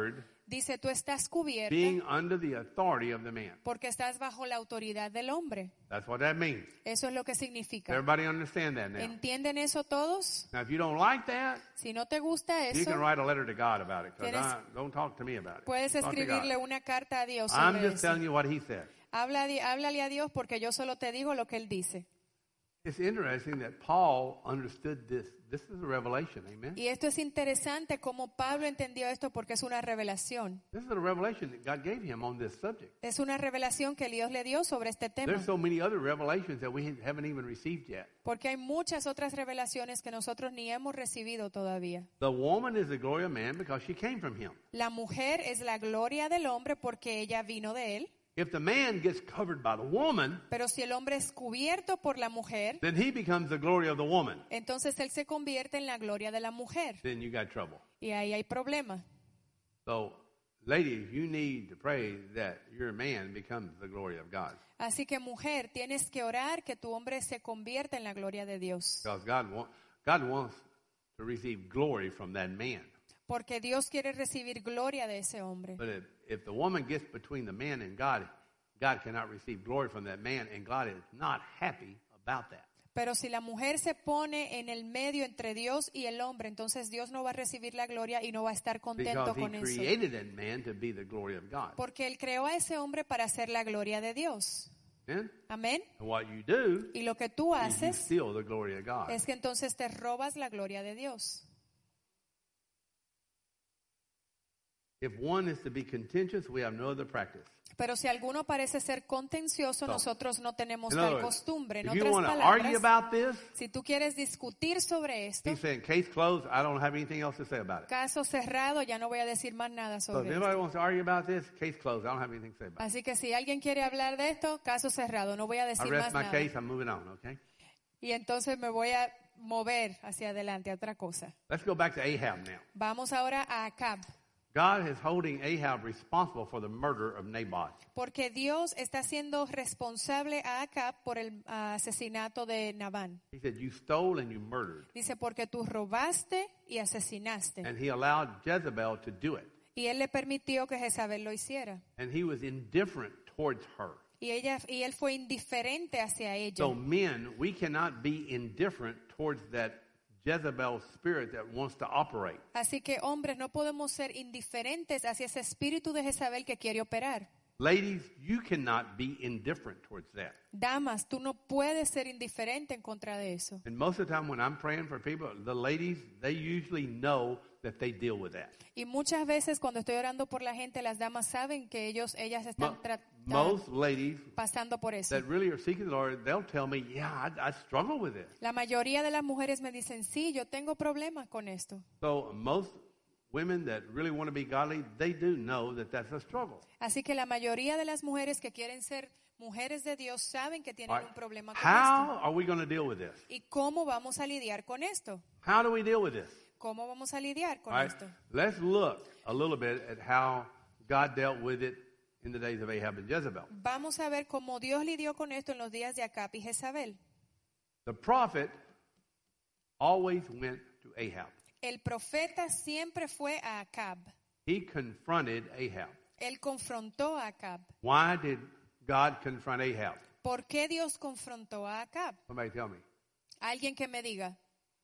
Dice, tú estás cubierta being under the authority of the man. porque estás bajo la autoridad del hombre. That's what that means. Eso es lo que significa. Everybody understand that now? ¿Entienden eso todos? Now, if you don't like that, Si no te gusta you can eso, write a letter to God about it. Because Tienes- don't talk to me about it. puedes Talk to God. escribirle una carta a Dios I'm sobre just eso. telling you what he said. Habla, di- háblale a Dios porque yo solo te digo lo que Él dice. It's interesting that Paul understood this. This is a revelation, amen? Y esto es interesante cómo Pablo entendió esto porque es una revelación. This is a revelation that God gave him on this subject. Es una revelación que Dios le dio sobre este tema. There's so many other revelations that we haven't even received yet. Porque hay muchas otras revelaciones que nosotros ni hemos recibido todavía. The woman is the glory of man because she came from him. La mujer es la gloria del hombre porque ella vino de él. If the man gets covered by the woman, Pero si el hombre es cubierto por la mujer, then he becomes the glory of the woman. entonces él se convierte en la gloria de la mujer. Then you got trouble. Y ahí hay problema. So, ladies, you need to pray that your man becomes the glory of God. Así que mujer, tienes que orar que tu hombre se convierta en la gloria de Dios. Because God, wa- God wants to receive glory from that man. Porque Dios quiere recibir gloria de ese hombre. But if, if the woman gets between the man and God, God cannot receive glory from that man, and God is not happy about that. Pero si la mujer se pone en el medio entre Dios y el hombre, entonces Dios no va a recibir la gloria y no va a estar contento Because he con eso. created that man to be the glory of God. Porque Él creó a ese hombre para ser la gloria de Dios. Amen? Amén. And what you do Y lo que tú is you haces steal the glory of God. es que entonces te robas la gloria de Dios. If one is to be contentious, we have no other practice. Pero si alguno parece ser contencioso, So, nosotros no tenemos In tal other words, costumbre. En if you otras want to argue palabras, about this, si tú quieres discutir sobre esto, he's saying, case closed, I don't have anything else to say about it. caso cerrado, ya no voy a decir más nada So if sobre anybody esto. wants to argue about this, case closed, I don't have anything to say about it. Así que si alguien quiere hablar de esto, caso cerrado, no voy a I decir rest más my nada. case, I'm moving on, okay? Y entonces me voy a mover hacia adelante a otra cosa. Let's go back to Ahab now. Vamos ahora a Acab. God is holding Ahab responsible for the murder of Naboth. Porque Dios está siendo responsable a Acab por el ah, asesinato de Nabán. He said, you stole and you murdered. Dice, porque tú robaste y asesinaste. And he allowed Jezebel to do it. Y él le permitió que Jezabel lo hiciera. And he was indifferent towards her. Y, ella, y él fue indiferente hacia ella. So men, we cannot be indifferent towards that Jezebel spirit that wants to operate. Así que hombres, no podemos ser indiferentes hacia ese espíritu de Jezabel que quiere operar. Ladies, you cannot be indifferent towards that. Damas, tú no puedes ser indiferente en contra de eso. And most of the time when I'm praying for people, the ladies, they usually know that they deal with that. Y muchas veces cuando estoy orando por la gente, las damas saben que ellos, ellas Mo- están tra- Most ladies pasando por eso. that really are seeking the Lord, they'll tell me, yeah, I, I struggle with this. La mayoría de las mujeres me dicen, sí, yo tengo problemas con esto. So most women that really want to be godly, they do know that that's a struggle. Así que la mayoría de las mujeres que quieren ser mujeres de Dios saben que tienen All right. un problema con How esto. are we going to deal with this? ¿Y cómo vamos a lidiar con esto? How do we deal with this? ¿Cómo vamos a lidiar con All right. esto? Let's look a little bit at how God dealt with it in the days of Ahab and Jezebel. Vamos a ver cómo Dios lidió con esto en los días de Acab y Jezabel. The prophet always went to Ahab. El profeta siempre fue a Acab. He confronted Ahab. Él confrontó a Acab. Why did God confront Ahab? ¿Por qué Dios confrontó a Acab? Somebody tell me. Alguien que me diga,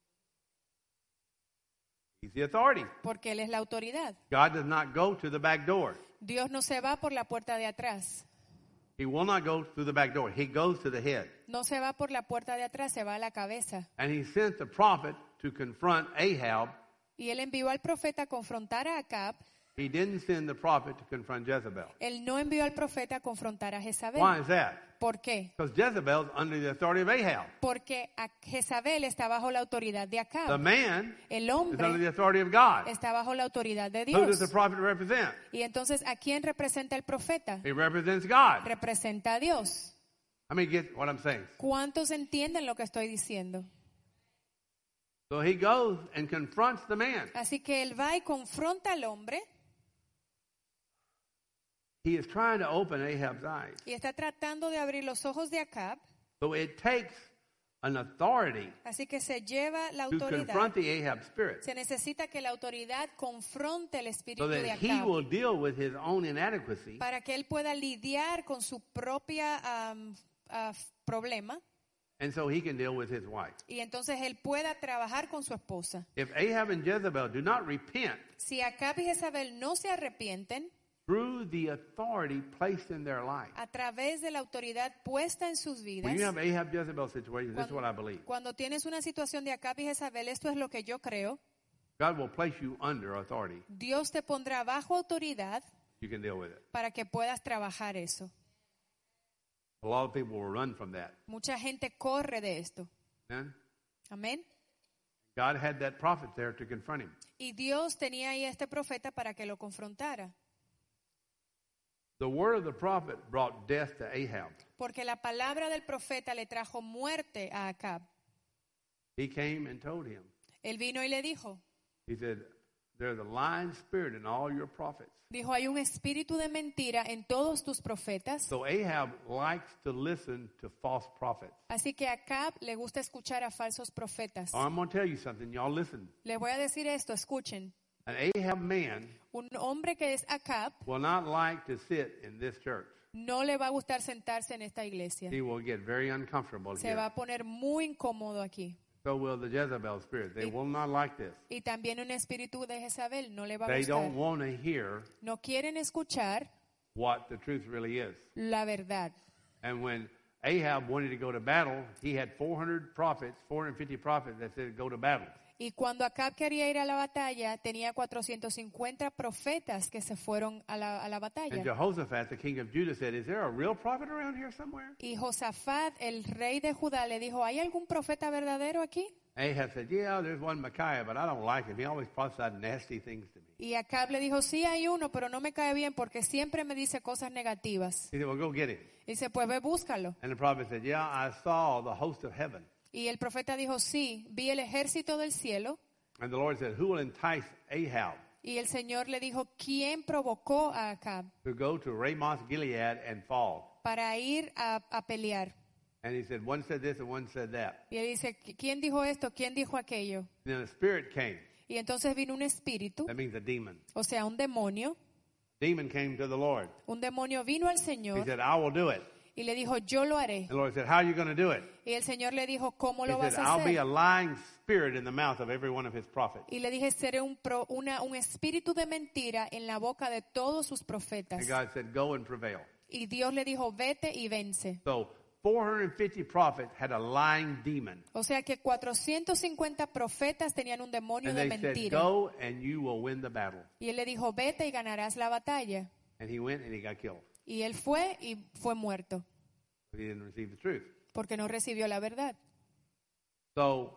He's the authority. porque Él es la autoridad. God does not go to the back door. Dios no se va por la puerta de atrás. He will not go through the back door. He goes to the head. No se va por la puerta de atrás, se va a la cabeza. And he sent the prophet to confront Ahab. Y Él envió al profeta a confrontar a Acab. He didn't send the prophet to confront Jezebel. Él no envió al profeta a confrontar a Jezabel. Why is that? ¿Por qué? Because Jezebel is under the authority of Ahab. Porque a- Jezabel está bajo la autoridad de The Acab. man El is under the hombre authority of God. está bajo la autoridad de Who does Dios. the prophet represent? Y entonces, ¿a quién representa el profeta? He represents God. Representa a Dios. Let me get what I'm saying. ¿Cuántos entienden lo que estoy diciendo? So he goes and confronts the man. Así que él va y confronta al hombre He is trying to open Ahab's eyes. y está tratando de abrir los ojos de Acab. So it takes an authority Así que se lleva la to autoridad. confront the Ahab spirit Se necesita que la autoridad confronte el espíritu so de that he Acab will deal with his own inadequacy para que él pueda lidiar con su propia um, uh, problema and so he can deal with his wife. y entonces él pueda trabajar con su esposa. If Ahab and Jezebel do not repent Si Acab y Jezabel no se arrepienten through the authority placed in their life. a través de la autoridad puesta en sus vidas, When you have Ahab Jezebel situation, this is what I cuando, believe. cuando tienes una situación de Acab y Jezabel, esto es lo que yo creo, God will place you under authority. Dios te pondrá bajo autoridad You can deal with it. para que puedas trabajar eso. A lot of people will run from that. Mucha gente corre de esto. Amen? Amén. God had that prophet there to confront him. Y Dios tenía ahí a este profeta para que lo confrontara. The word of the prophet brought death to Ahab. Porque la palabra del profeta le trajo muerte a Acab. He came and told him. Él vino y le dijo, He said, there's a lying spirit in all your prophets. dijo, hay un espíritu de mentira en todos tus profetas. So Ahab likes to listen to false prophets. Así que a Acab le gusta escuchar a falsos profetas. Oh, I'm going to tell you something. Y'all listen. Le voy a decir esto, escuchen. An Ahab man Un hombre que es Acab will not like to sit in this church. no le va a gustar sentarse en esta iglesia. He will get very uncomfortable Se here. va a poner muy incómodo aquí. So will the Jezebel spirit. They Y- will not like this. Y también un espíritu de Jezabel no le va a They gustar. don't want to hear No quieren escuchar what the truth really is. la verdad. And when Ahab wanted to go to battle, he had four hundred prophets, four hundred fifty prophets that said go to battle. Y cuando Acab quería ir a la batalla, tenía cuatrocientos cincuenta profetas que se fueron a la, a la And batalla. Jehoshaphat, the king of Judah, said, is there a real prophet around here somewhere? Y Josafat, el rey de Judá, le dijo, ¿hay algún profeta verdadero aquí? Ahab said, yeah, there's one Micaiah, but I don't like him. He always prophesied nasty things to me. Y Acab le dijo, sí hay uno, pero no me cae bien porque siempre me dice cosas negativas. He said, well, go get him. Y dice, pues ve, búscalo. And the prophet said, yeah, I saw the host of heaven. Y el profeta dijo, sí, vi el ejército del cielo. And the Lord said, who will entice Ahab Y el Señor le dijo, ¿quién provocó a Acab to go to Ramoth Gilead and fall? para ir a, a pelear? And he said, one said this and one said that. Y él dice, ¿quién dijo esto? ¿Quién dijo aquello? And then a spirit came. Y entonces vino un espíritu, That means a demon. o sea, un demonio. Demon came to the Lord. Un demonio vino al He Señor said, I will do it. y le dijo, yo lo haré. The Lord said, how are you going to do it? Y el Señor le dijo, ¿cómo He lo vas said, a I'll be a hacer? lying spirit in the mouth of every one of his prophets. Y le dije, seré un, pro- una, un espíritu de mentira en la boca de todos sus profetas. And God said, go and prevail. Y Dios le dijo, vete y vence. So four hundred fifty prophets had a lying demon. O sea que cuatrocientos cincuenta profetas tenían un demonio And de they said, mentira. go and you will win the battle. Y él le dijo, vete y ganarás la batalla. And he went and he got killed. Y él fue y fue muerto, But he didn't receive the truth. porque no recibió la verdad. So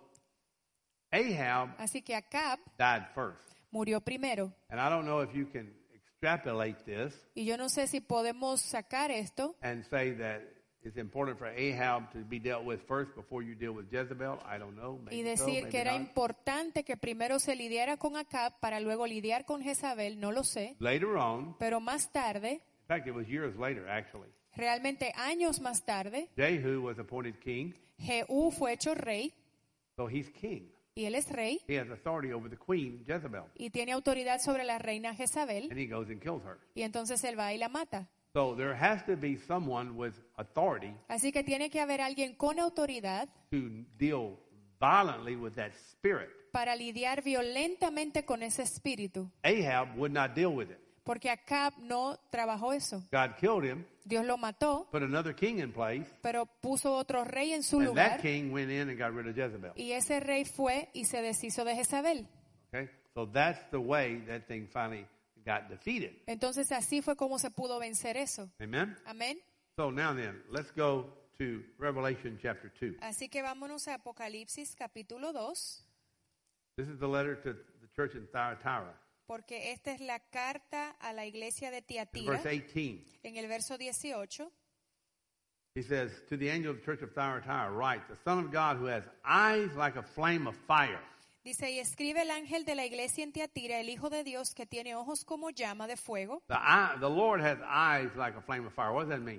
Ahab Así que Acab died first. murió primero. And I don't know if you can extrapolate this Y yo no sé si podemos sacar esto and say that it's important for Ahab to be dealt with first before you deal with Jezebel. I don't know. y Maybe so, decir maybe que era not. importante que primero se lidiara con Acab para luego lidiar con Jezabel, no lo sé. Later on, Pero más tarde, in fact, it was years later, actually, realmente años más tarde, Jehu was appointed king, Jehú fue hecho rey so he's king. y él es rey He has authority over the queen, Jezebel, y tiene autoridad sobre la reina Jezabel and he goes and kills her. y entonces él va y la mata. So there has to be someone with authority Así que tiene que haber alguien con autoridad to deal violently with that spirit. para lidiar violentamente con ese espíritu, Ahab would not deal with it. porque Acab no trabajó eso. God killed him, Dios lo mató, put another king in place, pero puso otro rey en su and that lugar king went in and got rid of Jezebel. y ese rey fue y se deshizo de Jezabel. Okay? So that's the way that thing finally got defeated. Entonces así fue como se pudo vencer eso. Amen? Amén. So now then, let's go to Revelation chapter two. Así que vámonos a Apocalipsis capítulo dos, This is the letter to the church in Thyatira. porque esta es la carta a la iglesia de In Tiatira. verse eighteen, En el verso dieciocho, he says, to the angel of the church of Thyatira, write, the Son of God who has eyes like a flame of fire. dice, y escribe el ángel de la iglesia en Tiatira, el Hijo de Dios que tiene ojos como llama de fuego. The, eye, the Lord has eyes like a flame of fire. What does that mean?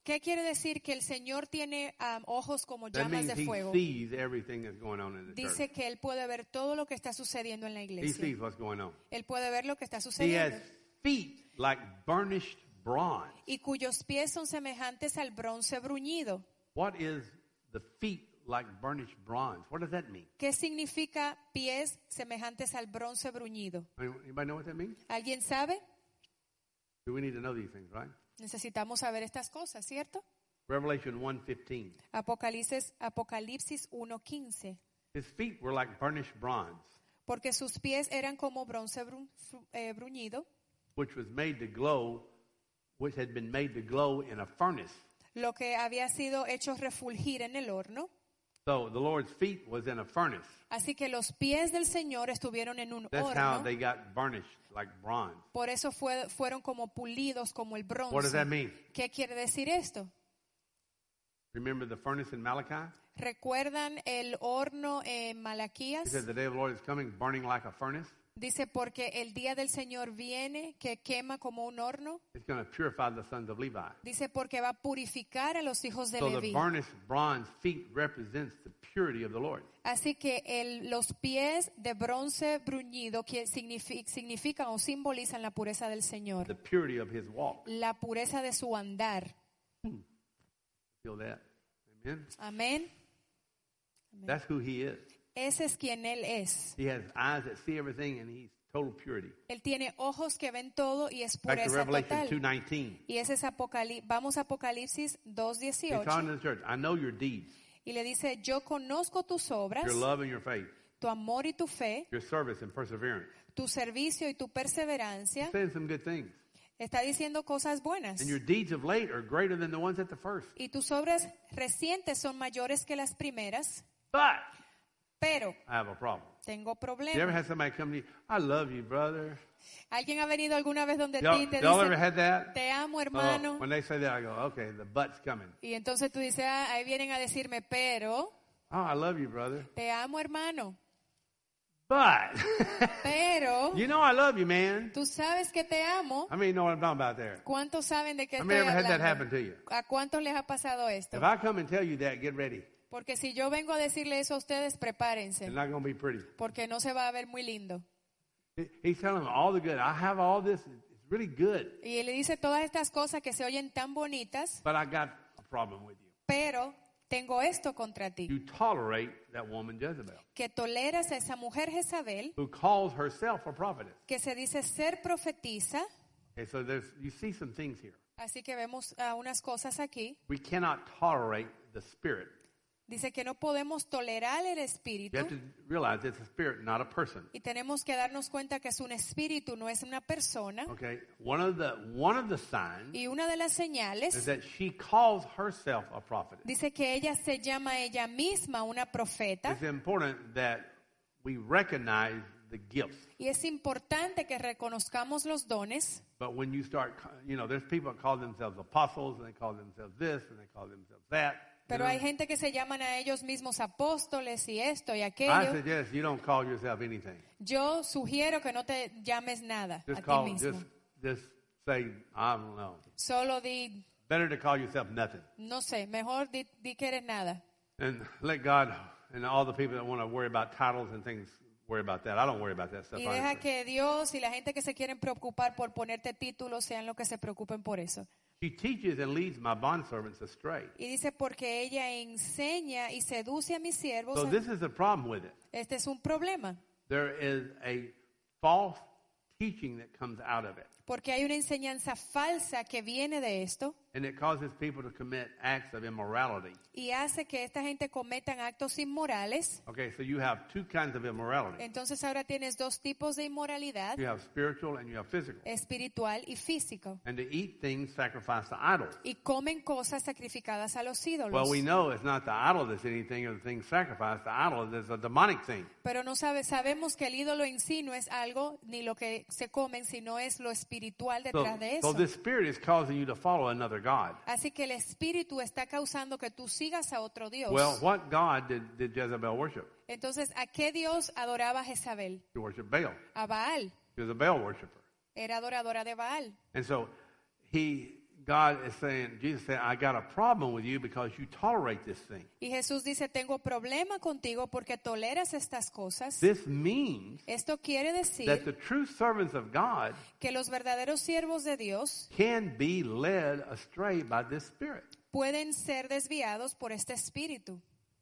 ¿Qué quiere decir que el Señor tiene um, ojos como That llamas means de he fuego? sees everything that's going on in the church. Dice que Él puede ver todo lo que está sucediendo en la He iglesia. sees what's going on. Él puede ver lo que está He has sucediendo. feet like burnished bronze. Y cuyos pies son semejantes al bronce bruñido. What is the feet like burnished bronze? What does that mean? ¿Qué significa pies semejantes al bronce bruñido? Anybody know what that means? ¿Alguien sabe? We need to know these things, right? Necesitamos saber estas cosas, ¿cierto? Revelation one fifteen. Apocalipsis, Apocalipsis uno quince. His feet were like burnished bronze, Porque sus pies eran como bronce bru- fru- eh, bruñido, which was made to glow, which had been made to glow in a furnace. lo que había sido hecho refulgir en el horno. So the Lord's feet was in a furnace. Así que los pies del Señor estuvieron en un That's how horno. they got burnished like bronze. Por eso fue, fueron como pulidos como el What does that bronce. mean? ¿Qué quiere decir esto? Remember the furnace in Malachi? ¿Recuerdan el horno en He Malaquías? said the day of the Lord is coming, burning like a furnace. Dice, porque el día del Señor viene que quema como un horno. It's going to purify the sons of Levi. Dice, porque va a purificar a los hijos de So the Leví. burnished bronze feet represents the purity of the Lord. Así que el- los pies de bronce bruñido que signifi- significan o simbolizan la pureza del Señor. The purity of his walk. La pureza de su andar. Feel that? Amen? Amén. That's who he is. Ese es quien Él es. He has eyes that see everything, and he's total purity. Él tiene ojos que ven todo y es Back to pureza Revelation two total. nineteen. Y ese es Apocalipsis. Vamos a Apocalipsis dos He's dieciocho. talking to the church. I know your deeds, Y le dice, yo conozco tus obras, your love and your faith, tu amor y tu fe, your service and perseverance. tu servicio y tu perseverancia. He's saying some good things. Está diciendo cosas buenas. And your deeds of late are greater than the ones at the first. Y tus obras recientes son mayores que las primeras. But Pero I have a problem. tengo You ever problemas. had somebody come to you, I love you, brother? ¿Alguien ha venido alguna vez donde Y'all, ti y te y'all ever dice, had that? te amo, Oh, hermano? when they say that, I go, okay, the butt's coming. Y entonces tú dices, ah, ahí vienen a decirme, pero Oh, I love you, brother. te amo, hermano. But, Pero you know I love you, man. tú sabes que te amo. I mean, you know what I'm talking about there. ¿Cuántos saben de qué How estoy many ever had that hablando? happen to you? ¿A cuántos les ha pasado esto? If I come and tell you that, get ready. Porque si yo vengo a decirle eso a ustedes, prepárense. It's not going to be pretty. Porque no se va a ver muy lindo. He- He's telling them all the good. I have all this. It's really good. Y él le dice todas estas cosas que se oyen tan bonitas, But I got a problem with you. pero tengo esto contra ti. You tolerate that woman Jezebel, Que toleras a esa mujer Jezabel, who calls herself a prophetess. que se dice ser profetiza. Okay, so there's, you see some things here. Así que vemos ah, unas cosas aquí. We cannot tolerate the spirit. Dice que no podemos tolerar el You espíritu. have to realize it's a spirit, not a person. Y tenemos que darnos cuenta que es un espíritu, no es una persona. Okay, one of the one of the signs Y una de las is señales that she calls herself a prophetess. dice que ella se llama ella misma una profeta. It's important that we recognize the gifts. Y es importante que reconozcamos los dones. But when you start, you know, there's people that call themselves apostles, and they call themselves this, and they call themselves that. you Pero know. hay gente que se llaman a ellos mismos apóstoles y esto y I aquello. suggest you don't call yourself anything. Yo sugiero que no te llames nada Just a ti call, mismo. just, just say, I don't know. Solo di, Better to call yourself nothing. no sé, mejor di, di que eres nada. And let God and all the people that want to worry about titles and things worry about that. I don't worry about that stuff. Y deja honestly. que Dios y la gente que se quieren preocupar por ponerte títulos sean los que se preocupen por eso. She teaches and leads my bondservants astray. Y dice, porque ella enseña y seduce a mis siervos. So this is the problem with it. Este es un problema, There is a false teaching that comes out of it. porque hay una enseñanza falsa que viene de esto And it causes people to commit acts of immorality. y hace que esta gente cometan actos inmorales. Okay, so you have two kinds of immorality. Entonces ahora tienes dos tipos de inmoralidad, You have spiritual and you have physical. espiritual y físico. And to eat things sacrificed to idols. Y comen cosas sacrificadas a los ídolos. Well, we know it's not the idol that's anything or the thing sacrificed. The idol is a demonic thing. Pero no sabe, sabemos que el ídolo en sí no es algo ni lo que se comen, sino es lo espiritual So, detrás de so eso. this spirit is causing you to follow another God. Así que el espíritu está causando que tú sigas a otro Dios. Well, what God did, did Jezebel worship? Entonces, ¿a qué Dios adoraba Jezabel? She worshiped Baal. A Baal. She was a Baal worshiper. Era adoradora de Baal. And so he God is saying, Jesus said, I got a problem with you because you tolerate this thing. Y Jesús dice, tengo problema contigo porque toleras estas cosas. This means Esto quiere that decir the true servants of God que los verdaderos siervos de Dios can be led astray by this spirit. pueden ser desviados por este espíritu.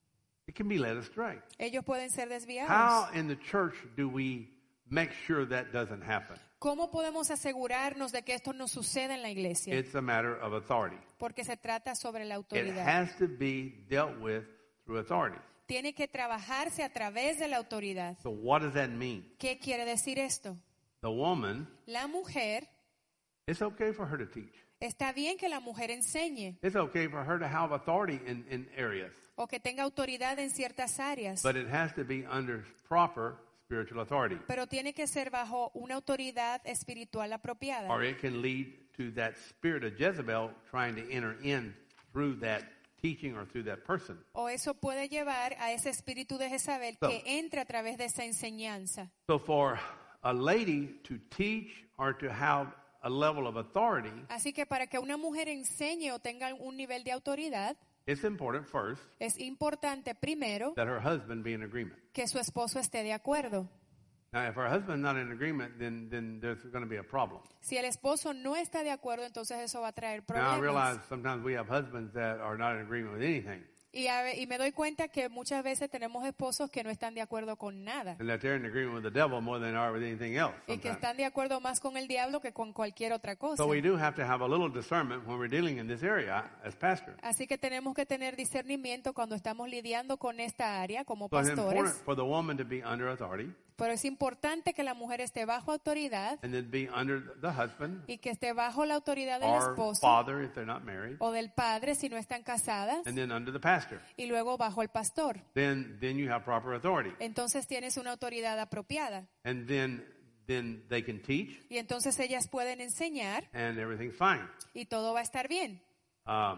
It can be led astray. Ellos pueden ser desviados. How in the church do we make sure that doesn't happen? ¿Cómo podemos asegurarnos de que esto no suceda en la iglesia? It's a matter of authority. Porque se trata sobre la It autoridad. has to be dealt with through authority. Tiene que trabajarse a través de la autoridad. So what does that mean? ¿Qué quiere decir esto? The woman, La mujer, it's okay for her to teach. está bien que la mujer enseñe It's okay for her to have authority in, in areas. o que tenga autoridad en ciertas áreas, But it has to be under proper spiritual authority. pero tiene que ser bajo una autoridad espiritual apropiada. Or it can lead to that spirit of Jezebel trying to enter in through that teaching or through that person. O eso puede llevar a ese espíritu de Jezabel So- que entre a través de esa enseñanza. So for a lady to teach or to have a level of authority, Así que para que una mujer enseñe o tenga un nivel de autoridad, it's important first es importante primero that her husband be in agreement. que su esposo esté de acuerdo. Now, if her husband's not in agreement, then, then there's going to be a problem. Si el esposo no está de acuerdo, entonces eso va a traer Now, I realize problemas. sometimes we have husbands that are not in agreement with anything, Y, a ve- y me doy cuenta que muchas veces tenemos esposos que no están de acuerdo con nada and that they're in agreement with the devil more than they are with anything else y que sometimes. están de acuerdo más con el diablo que con cualquier otra cosa. So we do have to have a little discernment when we're dealing in this area as pastors. Así que tenemos que tener discernimiento cuando estamos lidiando con esta área como So it's important pastores. for the woman to be under authority Pero es importante que la mujer esté bajo autoridad and then be under the husband y que esté bajo la autoridad del or esposo father if they're not married, o del padre si no están casadas and then under the pastor. y luego bajo el pastor. Then, then you have proper authority. Entonces tienes una autoridad apropiada And then, then they can teach y entonces ellas pueden enseñar and everything's fine. y todo va a estar bien. Um,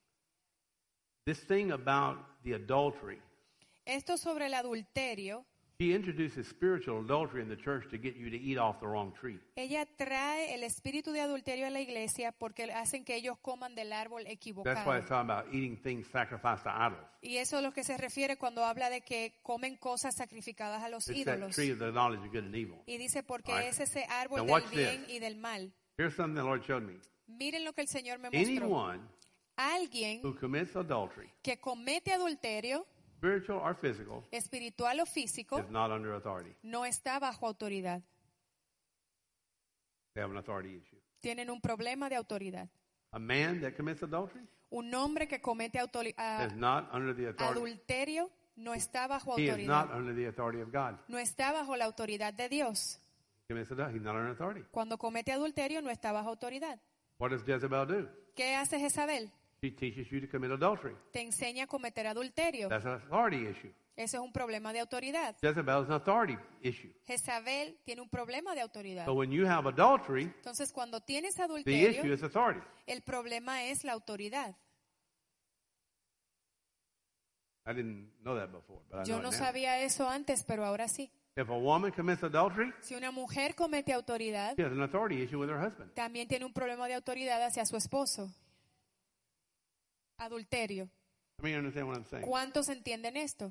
this thing about the adultery, Esto sobre el adulterio, she introduces spiritual adultery in the church to get you to eat off the wrong tree. ella trae el espíritu de adulterio a la iglesia porque hacen que ellos coman del árbol That's why equivocado. it's talking about eating things sacrificed to idols. Y eso es lo que se refiere cuando habla de que comen cosas sacrificadas a los It's that ídolos. tree of the knowledge of good and evil. Y dice porque All right. es ese árbol Now del watch bien this. y del mal. Here's something the Lord showed me. Miren lo que el Señor me mostró. Anyone Alguien who commits adultery, que comete adulterio, spiritual or physical, espiritual o físico, is not under authority. no está bajo autoridad. They have an authority issue. Tienen un problema de autoridad. A man that commits adultery Un hombre que comete autori- a- is not under the authority. adulterio no está bajo He is autoridad. not under the authority of God. No está bajo la autoridad de Dios. He commits adultery. He's not under authority. Cuando comete adulterio no está bajo autoridad. What does Jezebel do? ¿Qué hace Jezabel? She teaches you to commit adultery. Te enseña a cometer adulterio. That's an authority issue. Eso es un problema de autoridad. Jezebel is an authority issue. Jezabel tiene un problema de autoridad. So when you have adultery, Entonces, cuando tienes the issue adulterio, is authority. el problema es la autoridad. I didn't know that before, but I Yo know no it now. sabía eso antes, pero ahora sí. If a woman commits adultery, Si una mujer comete autoridad, she has an authority issue with her husband. también tiene un problema de autoridad hacia su esposo. Adulterio. I mean, you understand what I'm saying? ¿Cuántos entienden esto?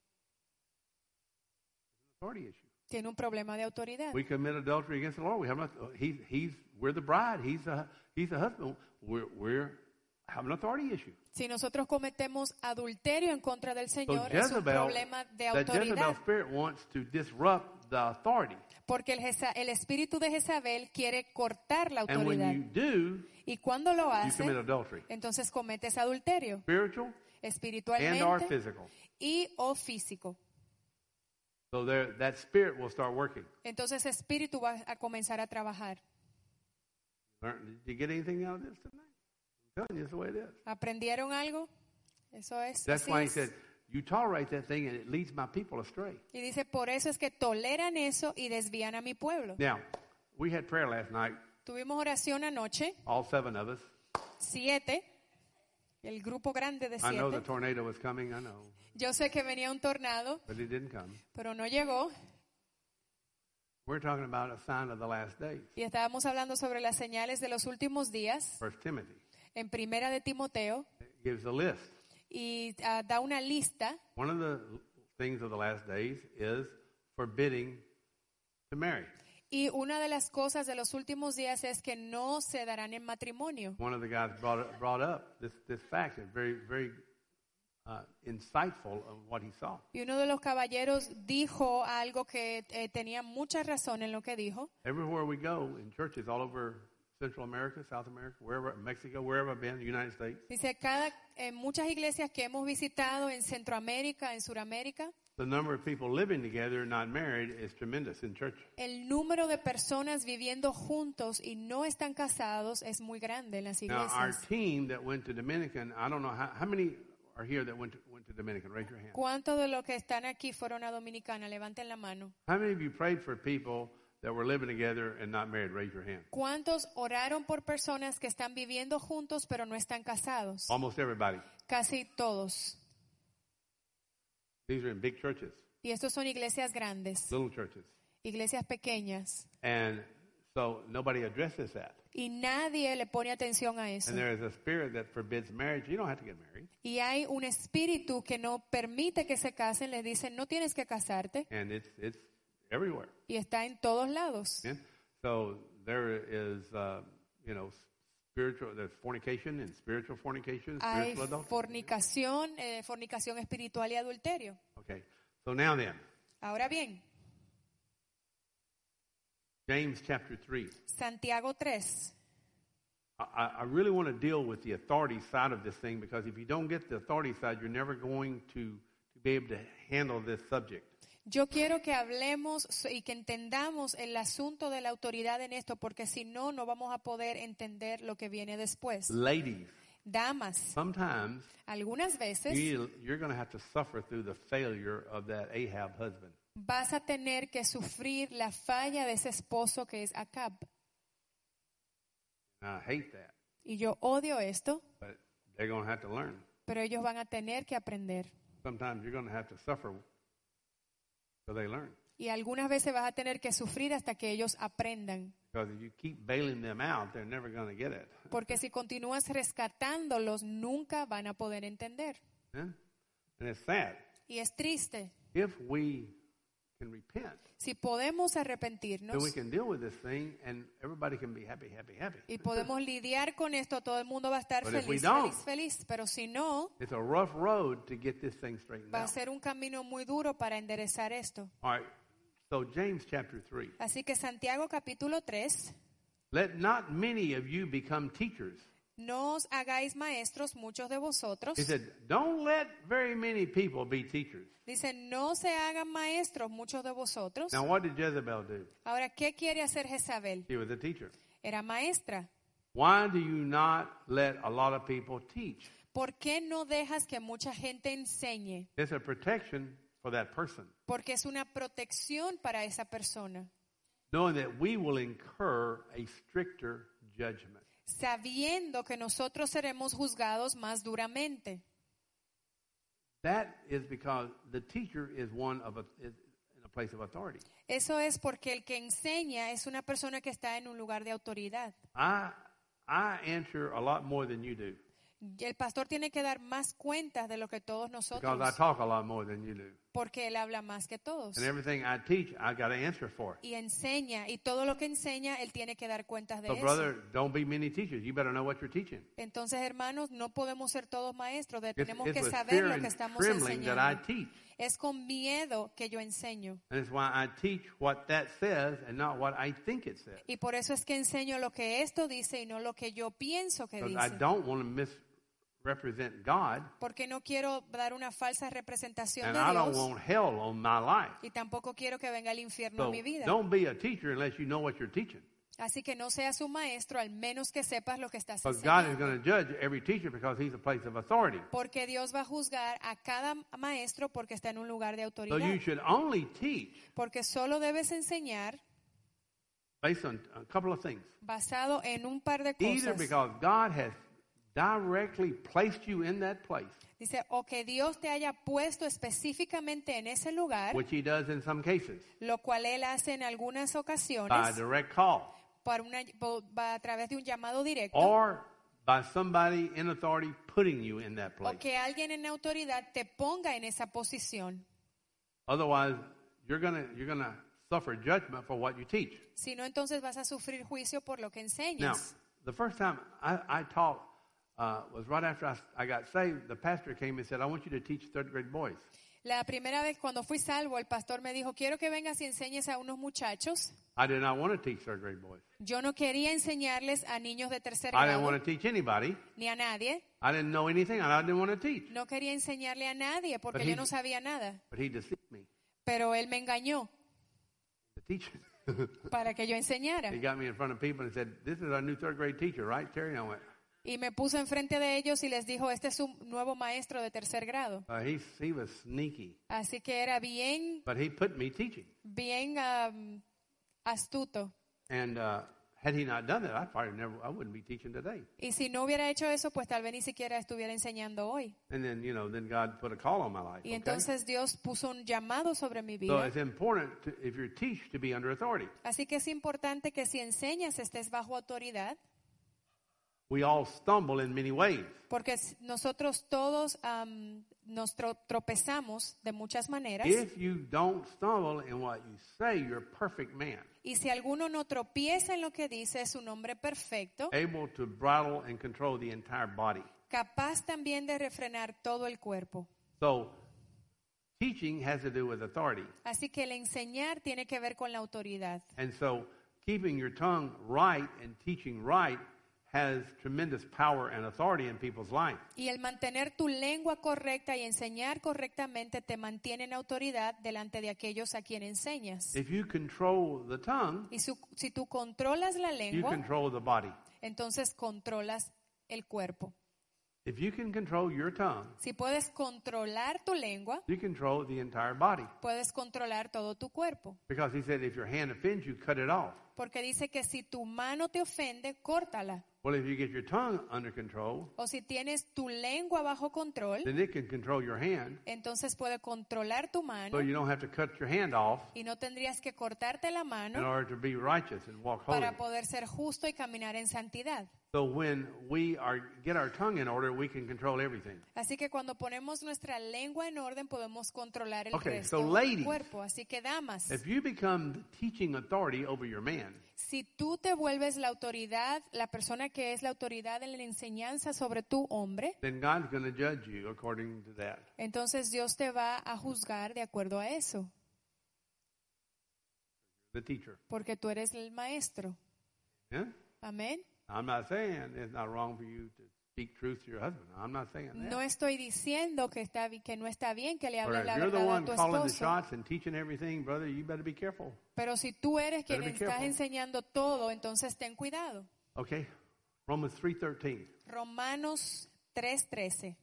Authority issue. Tiene un problema de autoridad. We commit adultery against the Lord. We have not, he's, he's, we're the bride. He's a, he's a husband. We're, we're have an authority issue. Si nosotros cometemos adulterio en contra del So Señor, es un Jezebel, problema de that Jezebel autoridad. spirit wants to disrupt the authority. Porque el, Jeza- el espíritu de Jezabel quiere cortar la And when autoridad. you do, Y cuando lo you hace, commit adultery. entonces cometes adulterio, Spiritual and or espiritualmente physical. y o físico. So there, that spirit will start working. Entonces ese espíritu va a comenzar a trabajar. Learn- Did you get anything out of this tonight? I'm telling you, it's the way it is. ¿Aprendieron algo? Eso es. That's así why he es. said, you tolerate that thing and it leads my people astray. Y dice, por eso es que toleran eso y desvían a mi pueblo. Now, we had prayer last night, Tuvimos oración anoche, all seven of us. siete, el grupo grande de I know the siete. tornado was coming, I know, Yo sé que venía un tornado, but it didn't come. pero no llegó. We're talking about a sign of the last days. Y estábamos hablando sobre las señales de los últimos días First Timothy en Primera de Timoteo it gives a list. y uh, da una lista. One of the things of the last days is forbidding to marry. Y una de las cosas de los últimos días es que no se darán en matrimonio. One of the guys brought brought up this this fact. It's very very uh, insightful of what he saw. Y uno de los caballeros dijo algo que eh, tenía mucha razón en lo que dijo. Everywhere we go in churches all over Central America, South America, wherever, Mexico, wherever I've been, the United States. Dice, cada, en muchas iglesias que hemos visitado en Centroamérica, en Suramérica, The number of people living together not married is tremendous in church. el número de personas viviendo juntos y no están casados es muy grande en las Now, our iglesias. team that went to Dominican, I don't know how, how many are here that went to, went to Dominican. Raise your hand. ¿Cuántos de los que están aquí fueron a Dominicana? Levanten la mano. How many of you prayed for people that were living together and not married? Raise your hand. ¿Cuántos oraron por personas que están viviendo juntos pero no están casados? Almost everybody. Casi todos. These are in big churches, Y estos son iglesias grandes, little churches. iglesias pequeñas. And so nobody addresses that. Y nadie le pone atención a eso. And there is a spirit that forbids marriage. You don't have to get married. Y hay un espíritu que no permite que se casen, les dicen, no tienes que casarte. And it's it's everywhere. Y está en todos lados. Yeah? So there is, uh, you know, spiritual, there's fornication and spiritual fornication, Hay spiritual adultery. fornicación, eh, fornicación espiritual y adulterio. Okay. So now then, Ahora bien, James chapter three. Santiago tres. I, I really want to deal with the authority side of this thing, because if you don't get the authority side, you're never going to, to be able to handle this subject. Yo quiero que hablemos so- y que entendamos el asunto de la autoridad en esto, porque si no, no vamos a poder entender lo que viene después. Ladies, Damas, sometimes algunas veces you, you're going to have to suffer through the failure of that Ahab husband. vas a tener que sufrir la falla de ese esposo que es Acab. And I hate that, Y yo odio esto, but they're going to have to learn. pero ellos van a tener que aprender. Sometimes you're going to have to suffer so they learn. Y algunas veces vas a tener que sufrir hasta que ellos aprendan. Because if you keep bailing them out, they're never going to get it. Porque si continúas rescatándolos, nunca van a poder entender. Yeah? And it's sad. Y es triste. If we can repent, Si podemos then we arrepentirnos can deal with this thing and everybody can be happy, happy, happy. y podemos lidiar con esto, todo el mundo va a estar But if we feliz, don't, feliz, feliz. Pero si no, It's a rough road to get this thing straightened va a out. ser un camino muy duro para enderezar esto. All right. So James chapter three. Así que Santiago capítulo tres, Let not many of you become teachers. no os hagáis maestros muchos de vosotros. He said, don't let very many people be teachers. Dice, no se hagan maestros muchos de vosotros. Now, what did Jezebel do? Ahora, ¿qué quiere hacer Jezabel? She was a teacher. Era maestra. Why do you not let a lot of people teach? ¿Por qué no dejas que mucha gente enseñe? It's a protection for that person, Porque es una protección para esa persona, knowing that we will incur a stricter judgment. sabiendo que nosotros seremos juzgados más duramente. That is because the teacher is one of a, is in a place of authority. Eso es porque el que enseña es una persona que está en un lugar de autoridad. I I answer a lot more than you do, El pastor tiene que dar más cuentas de lo que todos because I nosotros, talk a lot more than you do. porque él habla más que todos. And everything I teach, I got to answer for. Y enseña, y todo lo que enseña, él tiene que dar cuentas de So, eso. brother, don't be many teachers. You better know what you're teaching. Entonces, hermanos, no podemos ser todos maestros, de- It's, tenemos it's que with saber fear lo que and estamos trembling that I enseñando. teach. Es con miedo que yo enseño. And it's why I teach what that says and not what I think it says. Y por eso es que enseño lo que esto dice y no lo que yo pienso que Because I dice. don't want to misrepresent God, Porque no quiero dar una falsa representación and de I don't Dios. want hell on my life. Y tampoco quiero que venga el infierno a So mi vida. don't be a teacher unless you know what you're teaching. Así que no seas un maestro, al menos que sepas lo que estás Because God is enseñando. going to judge every teacher because he's a place of authority. Porque Dios va a juzgar a cada maestro porque está en un lugar de So autoridad. you should only teach Porque solo debes enseñar based on a couple of things. basado en un par de Either cosas. because God has directly placed you in that place, Dice, o que Dios te haya puesto específicamente en ese lugar, which he does in some cases, lo cual Él hace en algunas by a ocasiones direct call, por una, por- va a través de un llamado directo, or by somebody in authority putting you in that o place. que alguien en autoridad te ponga en esa posición. Otherwise, you're gonna you're gonna suffer judgment for what you teach. Si no, entonces vas a sufrir juicio por lo que Now, enseñas. the first time I, I taught uh, was right after I, I got saved. The pastor came and said, "I want you to teach third grade boys." La primera vez cuando fui salvo, el pastor me dijo, quiero que vengas y enseñes a unos muchachos. I did not want to teach third grade boys. Yo no quería enseñarles a niños de tercer I didn't grado, want to teach anybody. ni a nadie. I didn't know anything, and I didn't want to teach. No quería enseñarle a nadie porque But he- yo no sabía nada. But he deceived me Pero él me engañó to teach. para que yo enseñara. He got me in front of people and said, "This is our new third grade teacher, right, Terry?" And I went, Y me puso enfrente de ellos y les dijo, este es un nuevo maestro de tercer grado. uh, he he was sneaky, Así que era bien, but he put me teaching. bien um, astuto. And uh, had he not done that, I probably never, I wouldn't be teaching today. Y si no hubiera hecho eso, pues tal vez ni siquiera estuviera enseñando hoy. And then, you know, then God put a call on my life. Y Okay? entonces Dios puso un llamado sobre mi So vida. it's important, to, if you're teach, to be under authority. Así que es importante que si enseñas estés bajo autoridad, We all stumble in many ways. porque s- nosotros todos am, nos tro- tropezamos de muchas maneras. If you don't stumble in what you say, you're a perfect man, Y si alguno no tropieza en lo que dice, es un hombre perfecto, able to bridle and control the entire body. capaz también de refrenar todo el cuerpo. So teaching has to do with authority. Así que el enseñar tiene que ver con la autoridad. And so keeping your tongue right and teaching right has tremendous power and authority in people's lives. Y el mantener tu lengua correcta y enseñar correctamente te mantiene en autoridad delante de aquellos a quien enseñas. If you control the tongue, Y su- si tú controlas la you lengua, control the body. entonces controlas el cuerpo. If you can control your tongue, Si puedes controlar tu lengua, you control the entire body. puedes controlar todo tu cuerpo. Because he said if your hand offends you, cut it off. Porque dice que si tu mano te ofende, córtala. Well, if you get your tongue under control, O si tienes tu lengua bajo control, then it can control your hand. entonces puede controlar tu mano So you don't have to cut your hand off y no tendrías que cortarte la in mano order to be righteous and walk holy. para poder ser justo y caminar en santidad. So when we are get our tongue in order, we can control everything. Así que cuando ponemos nuestra lengua en orden podemos controlar el Okay, resto so del ladies, cuerpo. Así que damas, If you become the teaching authority over your man, si tú te vuelves la autoridad, la persona que es la autoridad en la enseñanza sobre tu hombre, then God's going to judge you according to that. entonces Dios te va a juzgar de acuerdo a eso, The teacher. porque tú eres el maestro. Yeah? Amén. I'm not saying it's not wrong for you to speak truth to your husband. I'm not saying that. No estoy diciendo que está bi- que no está bien que le Or hables if la you're the verdad a one tu calling the esposo. shots and teaching everything, brother, you better be careful. Pero si tú eres quien Better be estás careful. enseñando todo, entonces ten cuidado. Okay? Romans three thirteen. Romanos tres trece.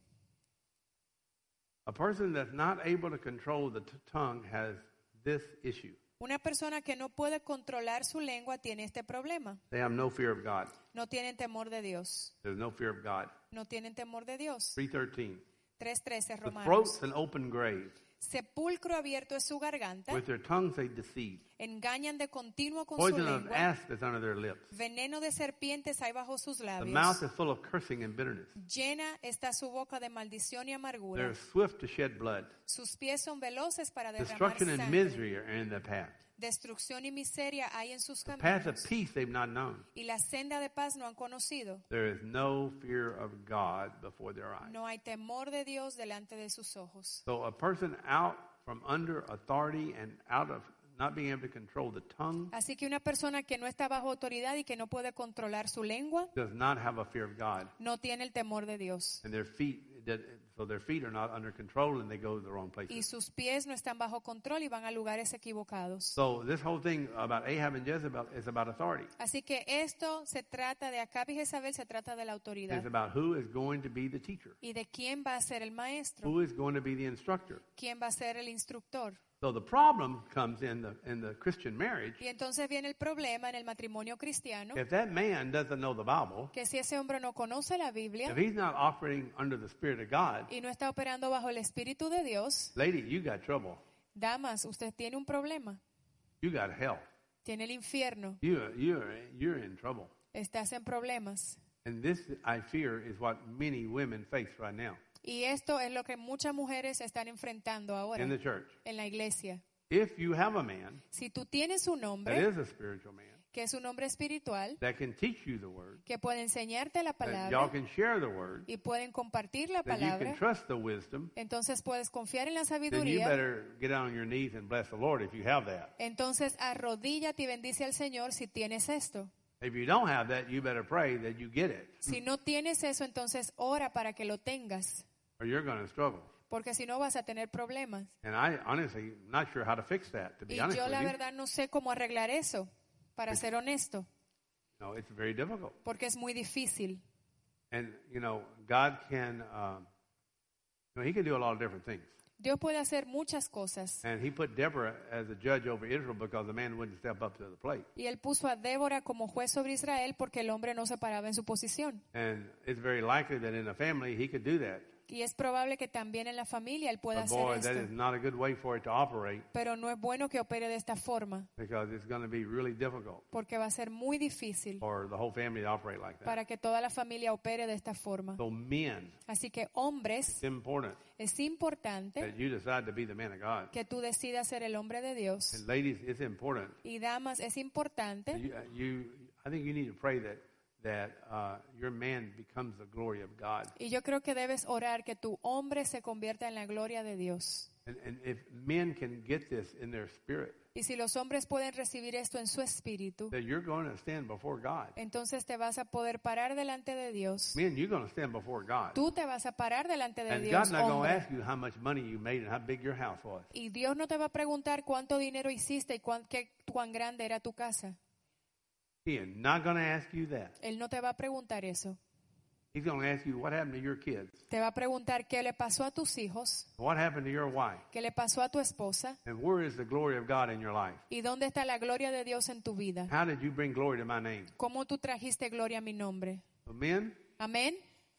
A person that's not able to control the t- tongue has this issue. Una persona que no puede controlar su lengua tiene este problema. They have no fear of God. No tienen temor de Dios. There's no fear of God. No tienen temor de Dios. three thirteen. tres trece The Romanos. throat's an open grave. Sepulcro abierto es su garganta. With their tongues they deceive. Engañan de continuo con su Poison of lengua. asp is under their lips. Veneno de serpientes hay bajo sus The labios. mouth is full of cursing and bitterness. Llena está su boca de maldición y amargura. They're swift to shed blood. Sus pies son veloces para derramar Destruction and sangre. misery are in the path. Destrucción y miseria hay en sus The path of caminos. peace they've not known. Y la senda de paz no han conocido. There is no fear of God before their eyes. No hay temor de Dios delante de sus ojos. So a person out from under authority and out of not being able to control the tongue Así que una persona que no está bajo autoridad y que no puede controlar su lengua, does not have a fear of God. no tiene el temor de Dios. And their feet that, so their feet are not under control and they go to the wrong y places. sus pies no están bajo control y van a lugares equivocados. So this whole thing about Ahab and Jezebel is about authority. Así que esto se trata de Acab y Jezabel, se trata de la autoridad. It's about who is going to be the teacher, Y de quién va a ser el maestro, who is going to be the instructor. quién va a ser el instructor. So the problem comes in the in the Christian marriage. Y entonces viene el problema en el matrimonio cristiano, If that man doesn't know the Bible, que si ese hombre no conoce la Biblia if he's not operating under the Spirit of God, y no está operando bajo el Espíritu de Dios, lady, you got trouble. damas, usted tiene un problema, You got hell. tiene el infierno, You you're you're in trouble. estás en problemas. And this, I fear, is what many women face right now Y esto es lo que muchas mujeres están enfrentando ahora in the church. en la iglesia. If you have a man Si tú tienes un that hombre is a spiritual man que es un hombre espiritual, that can teach you the word, que puede enseñarte la that y'all palabra can share the word, y pueden compartir la that you can palabra, trust the wisdom, entonces puedes confiar en la then you sabiduría. better get on your knees and bless the Lord if you have that. Entonces arrodíllate y bendice al Señor si tienes esto. If you don't have that, you better pray that you get it, Si no tienes eso, entonces ora para que lo tengas, or you're going to struggle. porque si no vas a tener problemas. And I honestly am not sure how to fix that, to be Y honest yo with la you. verdad no sé cómo arreglar eso, para ser honesto, No, it's very difficult. porque es muy difícil. And, you know, God can, um, you know, He can do a lot of different things. Dios puede hacer muchas cosas. And He put Deborah as a judge over Israel because the man wouldn't step up to the plate. Y él puso a Débora como juez sobre Israel porque el hombre no se paraba en su posición. And it's very likely that in a family He could do that. Y es probable que también en la familia él pueda But hacer boy, that is esto. not a good way for it to operate Pero no es bueno que opere de esta forma, because it's going to be really difficult porque va a ser muy difícil for the whole family to operate like that. para que toda la familia opere de esta forma. So men, Así que hombres, it's important es importante that you decide to be the man of God. que tú decidas ser el hombre de Dios. And ladies, it's important. Y damas, es importante You, you, I think you need to pray that that uh, your man becomes the glory of God. y yo creo que debes orar que tu hombre se convierta en la gloria de Dios. And, and if men can get this in their spirit, Y si los hombres pueden recibir esto en su espíritu, that you're going to stand before God. entonces te vas a poder parar delante de Dios. Men, you're going to stand before God. Tú te vas a parar delante de And Dios, God's not going to hombre. ask you how much money you made and how big your house was. Y Dios no te va a preguntar cuánto dinero hiciste y cuán, qué, cuán grande era tu casa. He is not going to ask you that. Él no te va a preguntar eso. He's going to ask you what happened to your kids, Te va a preguntar qué le pasó a tus hijos, what happened to your wife, qué le pasó a tu esposa and where is the glory of God in your life. y dónde está la gloria de Dios en tu vida. How did you bring glory to my name? ¿Cómo tú trajiste gloria a mi nombre? So men, Amén.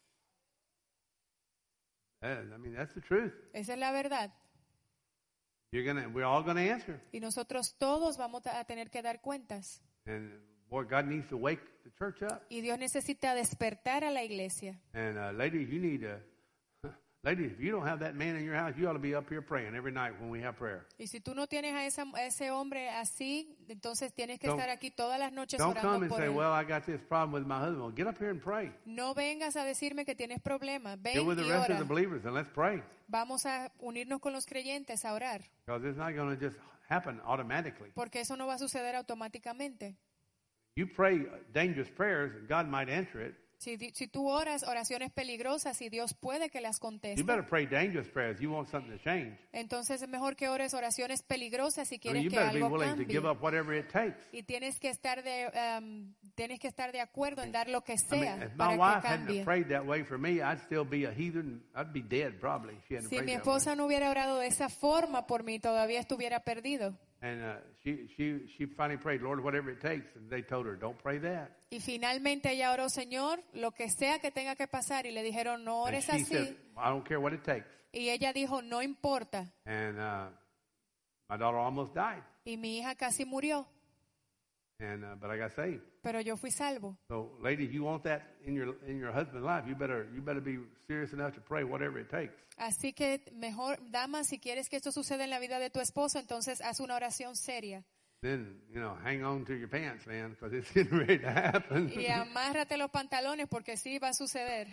that- I mean, that's the truth. Esa es la verdad. You're gonna, we're all going to answer. Y nosotros todos vamos a tener que dar cuentas. And boy, God needs to wake the church up. Y Dios necesita despertar a la iglesia. And uh, ladies, you need to, ladies, if you don't have that man in your house, you ought to be up here praying every night when we have prayer. Y si tú no tienes a, esa- a ese hombre así, entonces tienes que Don't- estar aquí todas las noches Don't come orando and por say, él. well, I got this problem with my husband. Well, get up here and pray. No vengas a decirme que tienes problemas. Get Ven with the y rest of ora. the believers and let's pray. Vamos a unirnos con los creyentes a orar, Because it's not going to just happen automatically. porque eso no va a suceder automáticamente. You pray dangerous prayers, and God might answer it. Si, di- si tú oras oraciones peligrosas y Dios puede que las You conteste, better pray dangerous prayers. You want something to change. entonces es mejor que ores oraciones peligrosas si I mean, quieres you que better be algo willing to cambie. give up whatever it takes. Y tienes que estar de um, tienes que estar de acuerdo en dar lo que I sea mean, if my para wife que hadn't cambie. prayed that way for me, I'd still be a heathen. I'd be dead probably if she hadn't Si prayed mi that way. esposa no hubiera orado de esa forma por mí, todavía estuviera perdido. And uh, she, she, she finally prayed, Lord, whatever it takes. And they told her, don't pray that. Y finalmente ella oró, Señor, lo que sea que tenga que pasar. Y le dijeron, no And ores she said, así. I don't care what it takes. Y ella dijo, no importa. And uh, my daughter almost died. Y mi hija casi murió, And uh, but I got saved. pero yo fui salvo. So, ladies, you want that in your in your husband's life? You better you better be serious enough to pray whatever it takes. Así que mejor, dama, si quieres que esto suceda en la vida de tu esposo, entonces haz una oración seria. Then you know, hang on to your pants, man, because it's getting ready to happen. Y amárrate los pantalones porque sí va a suceder.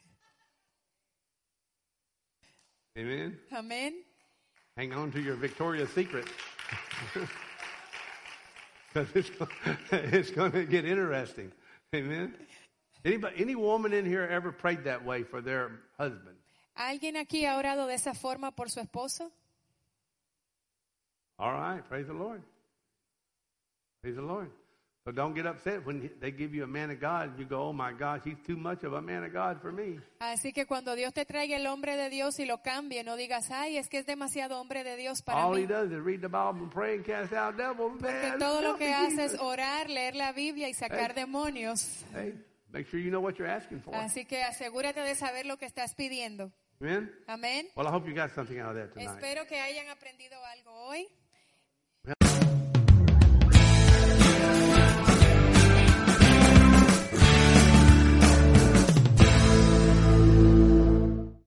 Amen. Amén. Hang on to your Victoria's Secret. Because it's, it's going to get interesting. Amen. Anybody, any woman in here ever prayed that way for their husband? ¿Alguien aquí ha orado de esa forma por su esposo? All right, praise the Lord. Praise the Lord. So don't get upset when they give you a man of God. You go, oh my gosh, he's too much of a man of God for me. Así que cuando Dios te traiga el hombre de Dios y lo cambie, no digas, ay, es que es demasiado hombre de Dios para All mí. he does is read the Bible and pray and cast out devils. Porque Man, todo lo help que me, hace Jesus. es orar, leer la Biblia y sacar Hey. demonios. Hey, make sure you know what you're asking for. Así que asegúrate de saber lo que estás pidiendo. Amen? Amén. Well, I hope you got something out of that tonight. Espero que hayan aprendido algo hoy.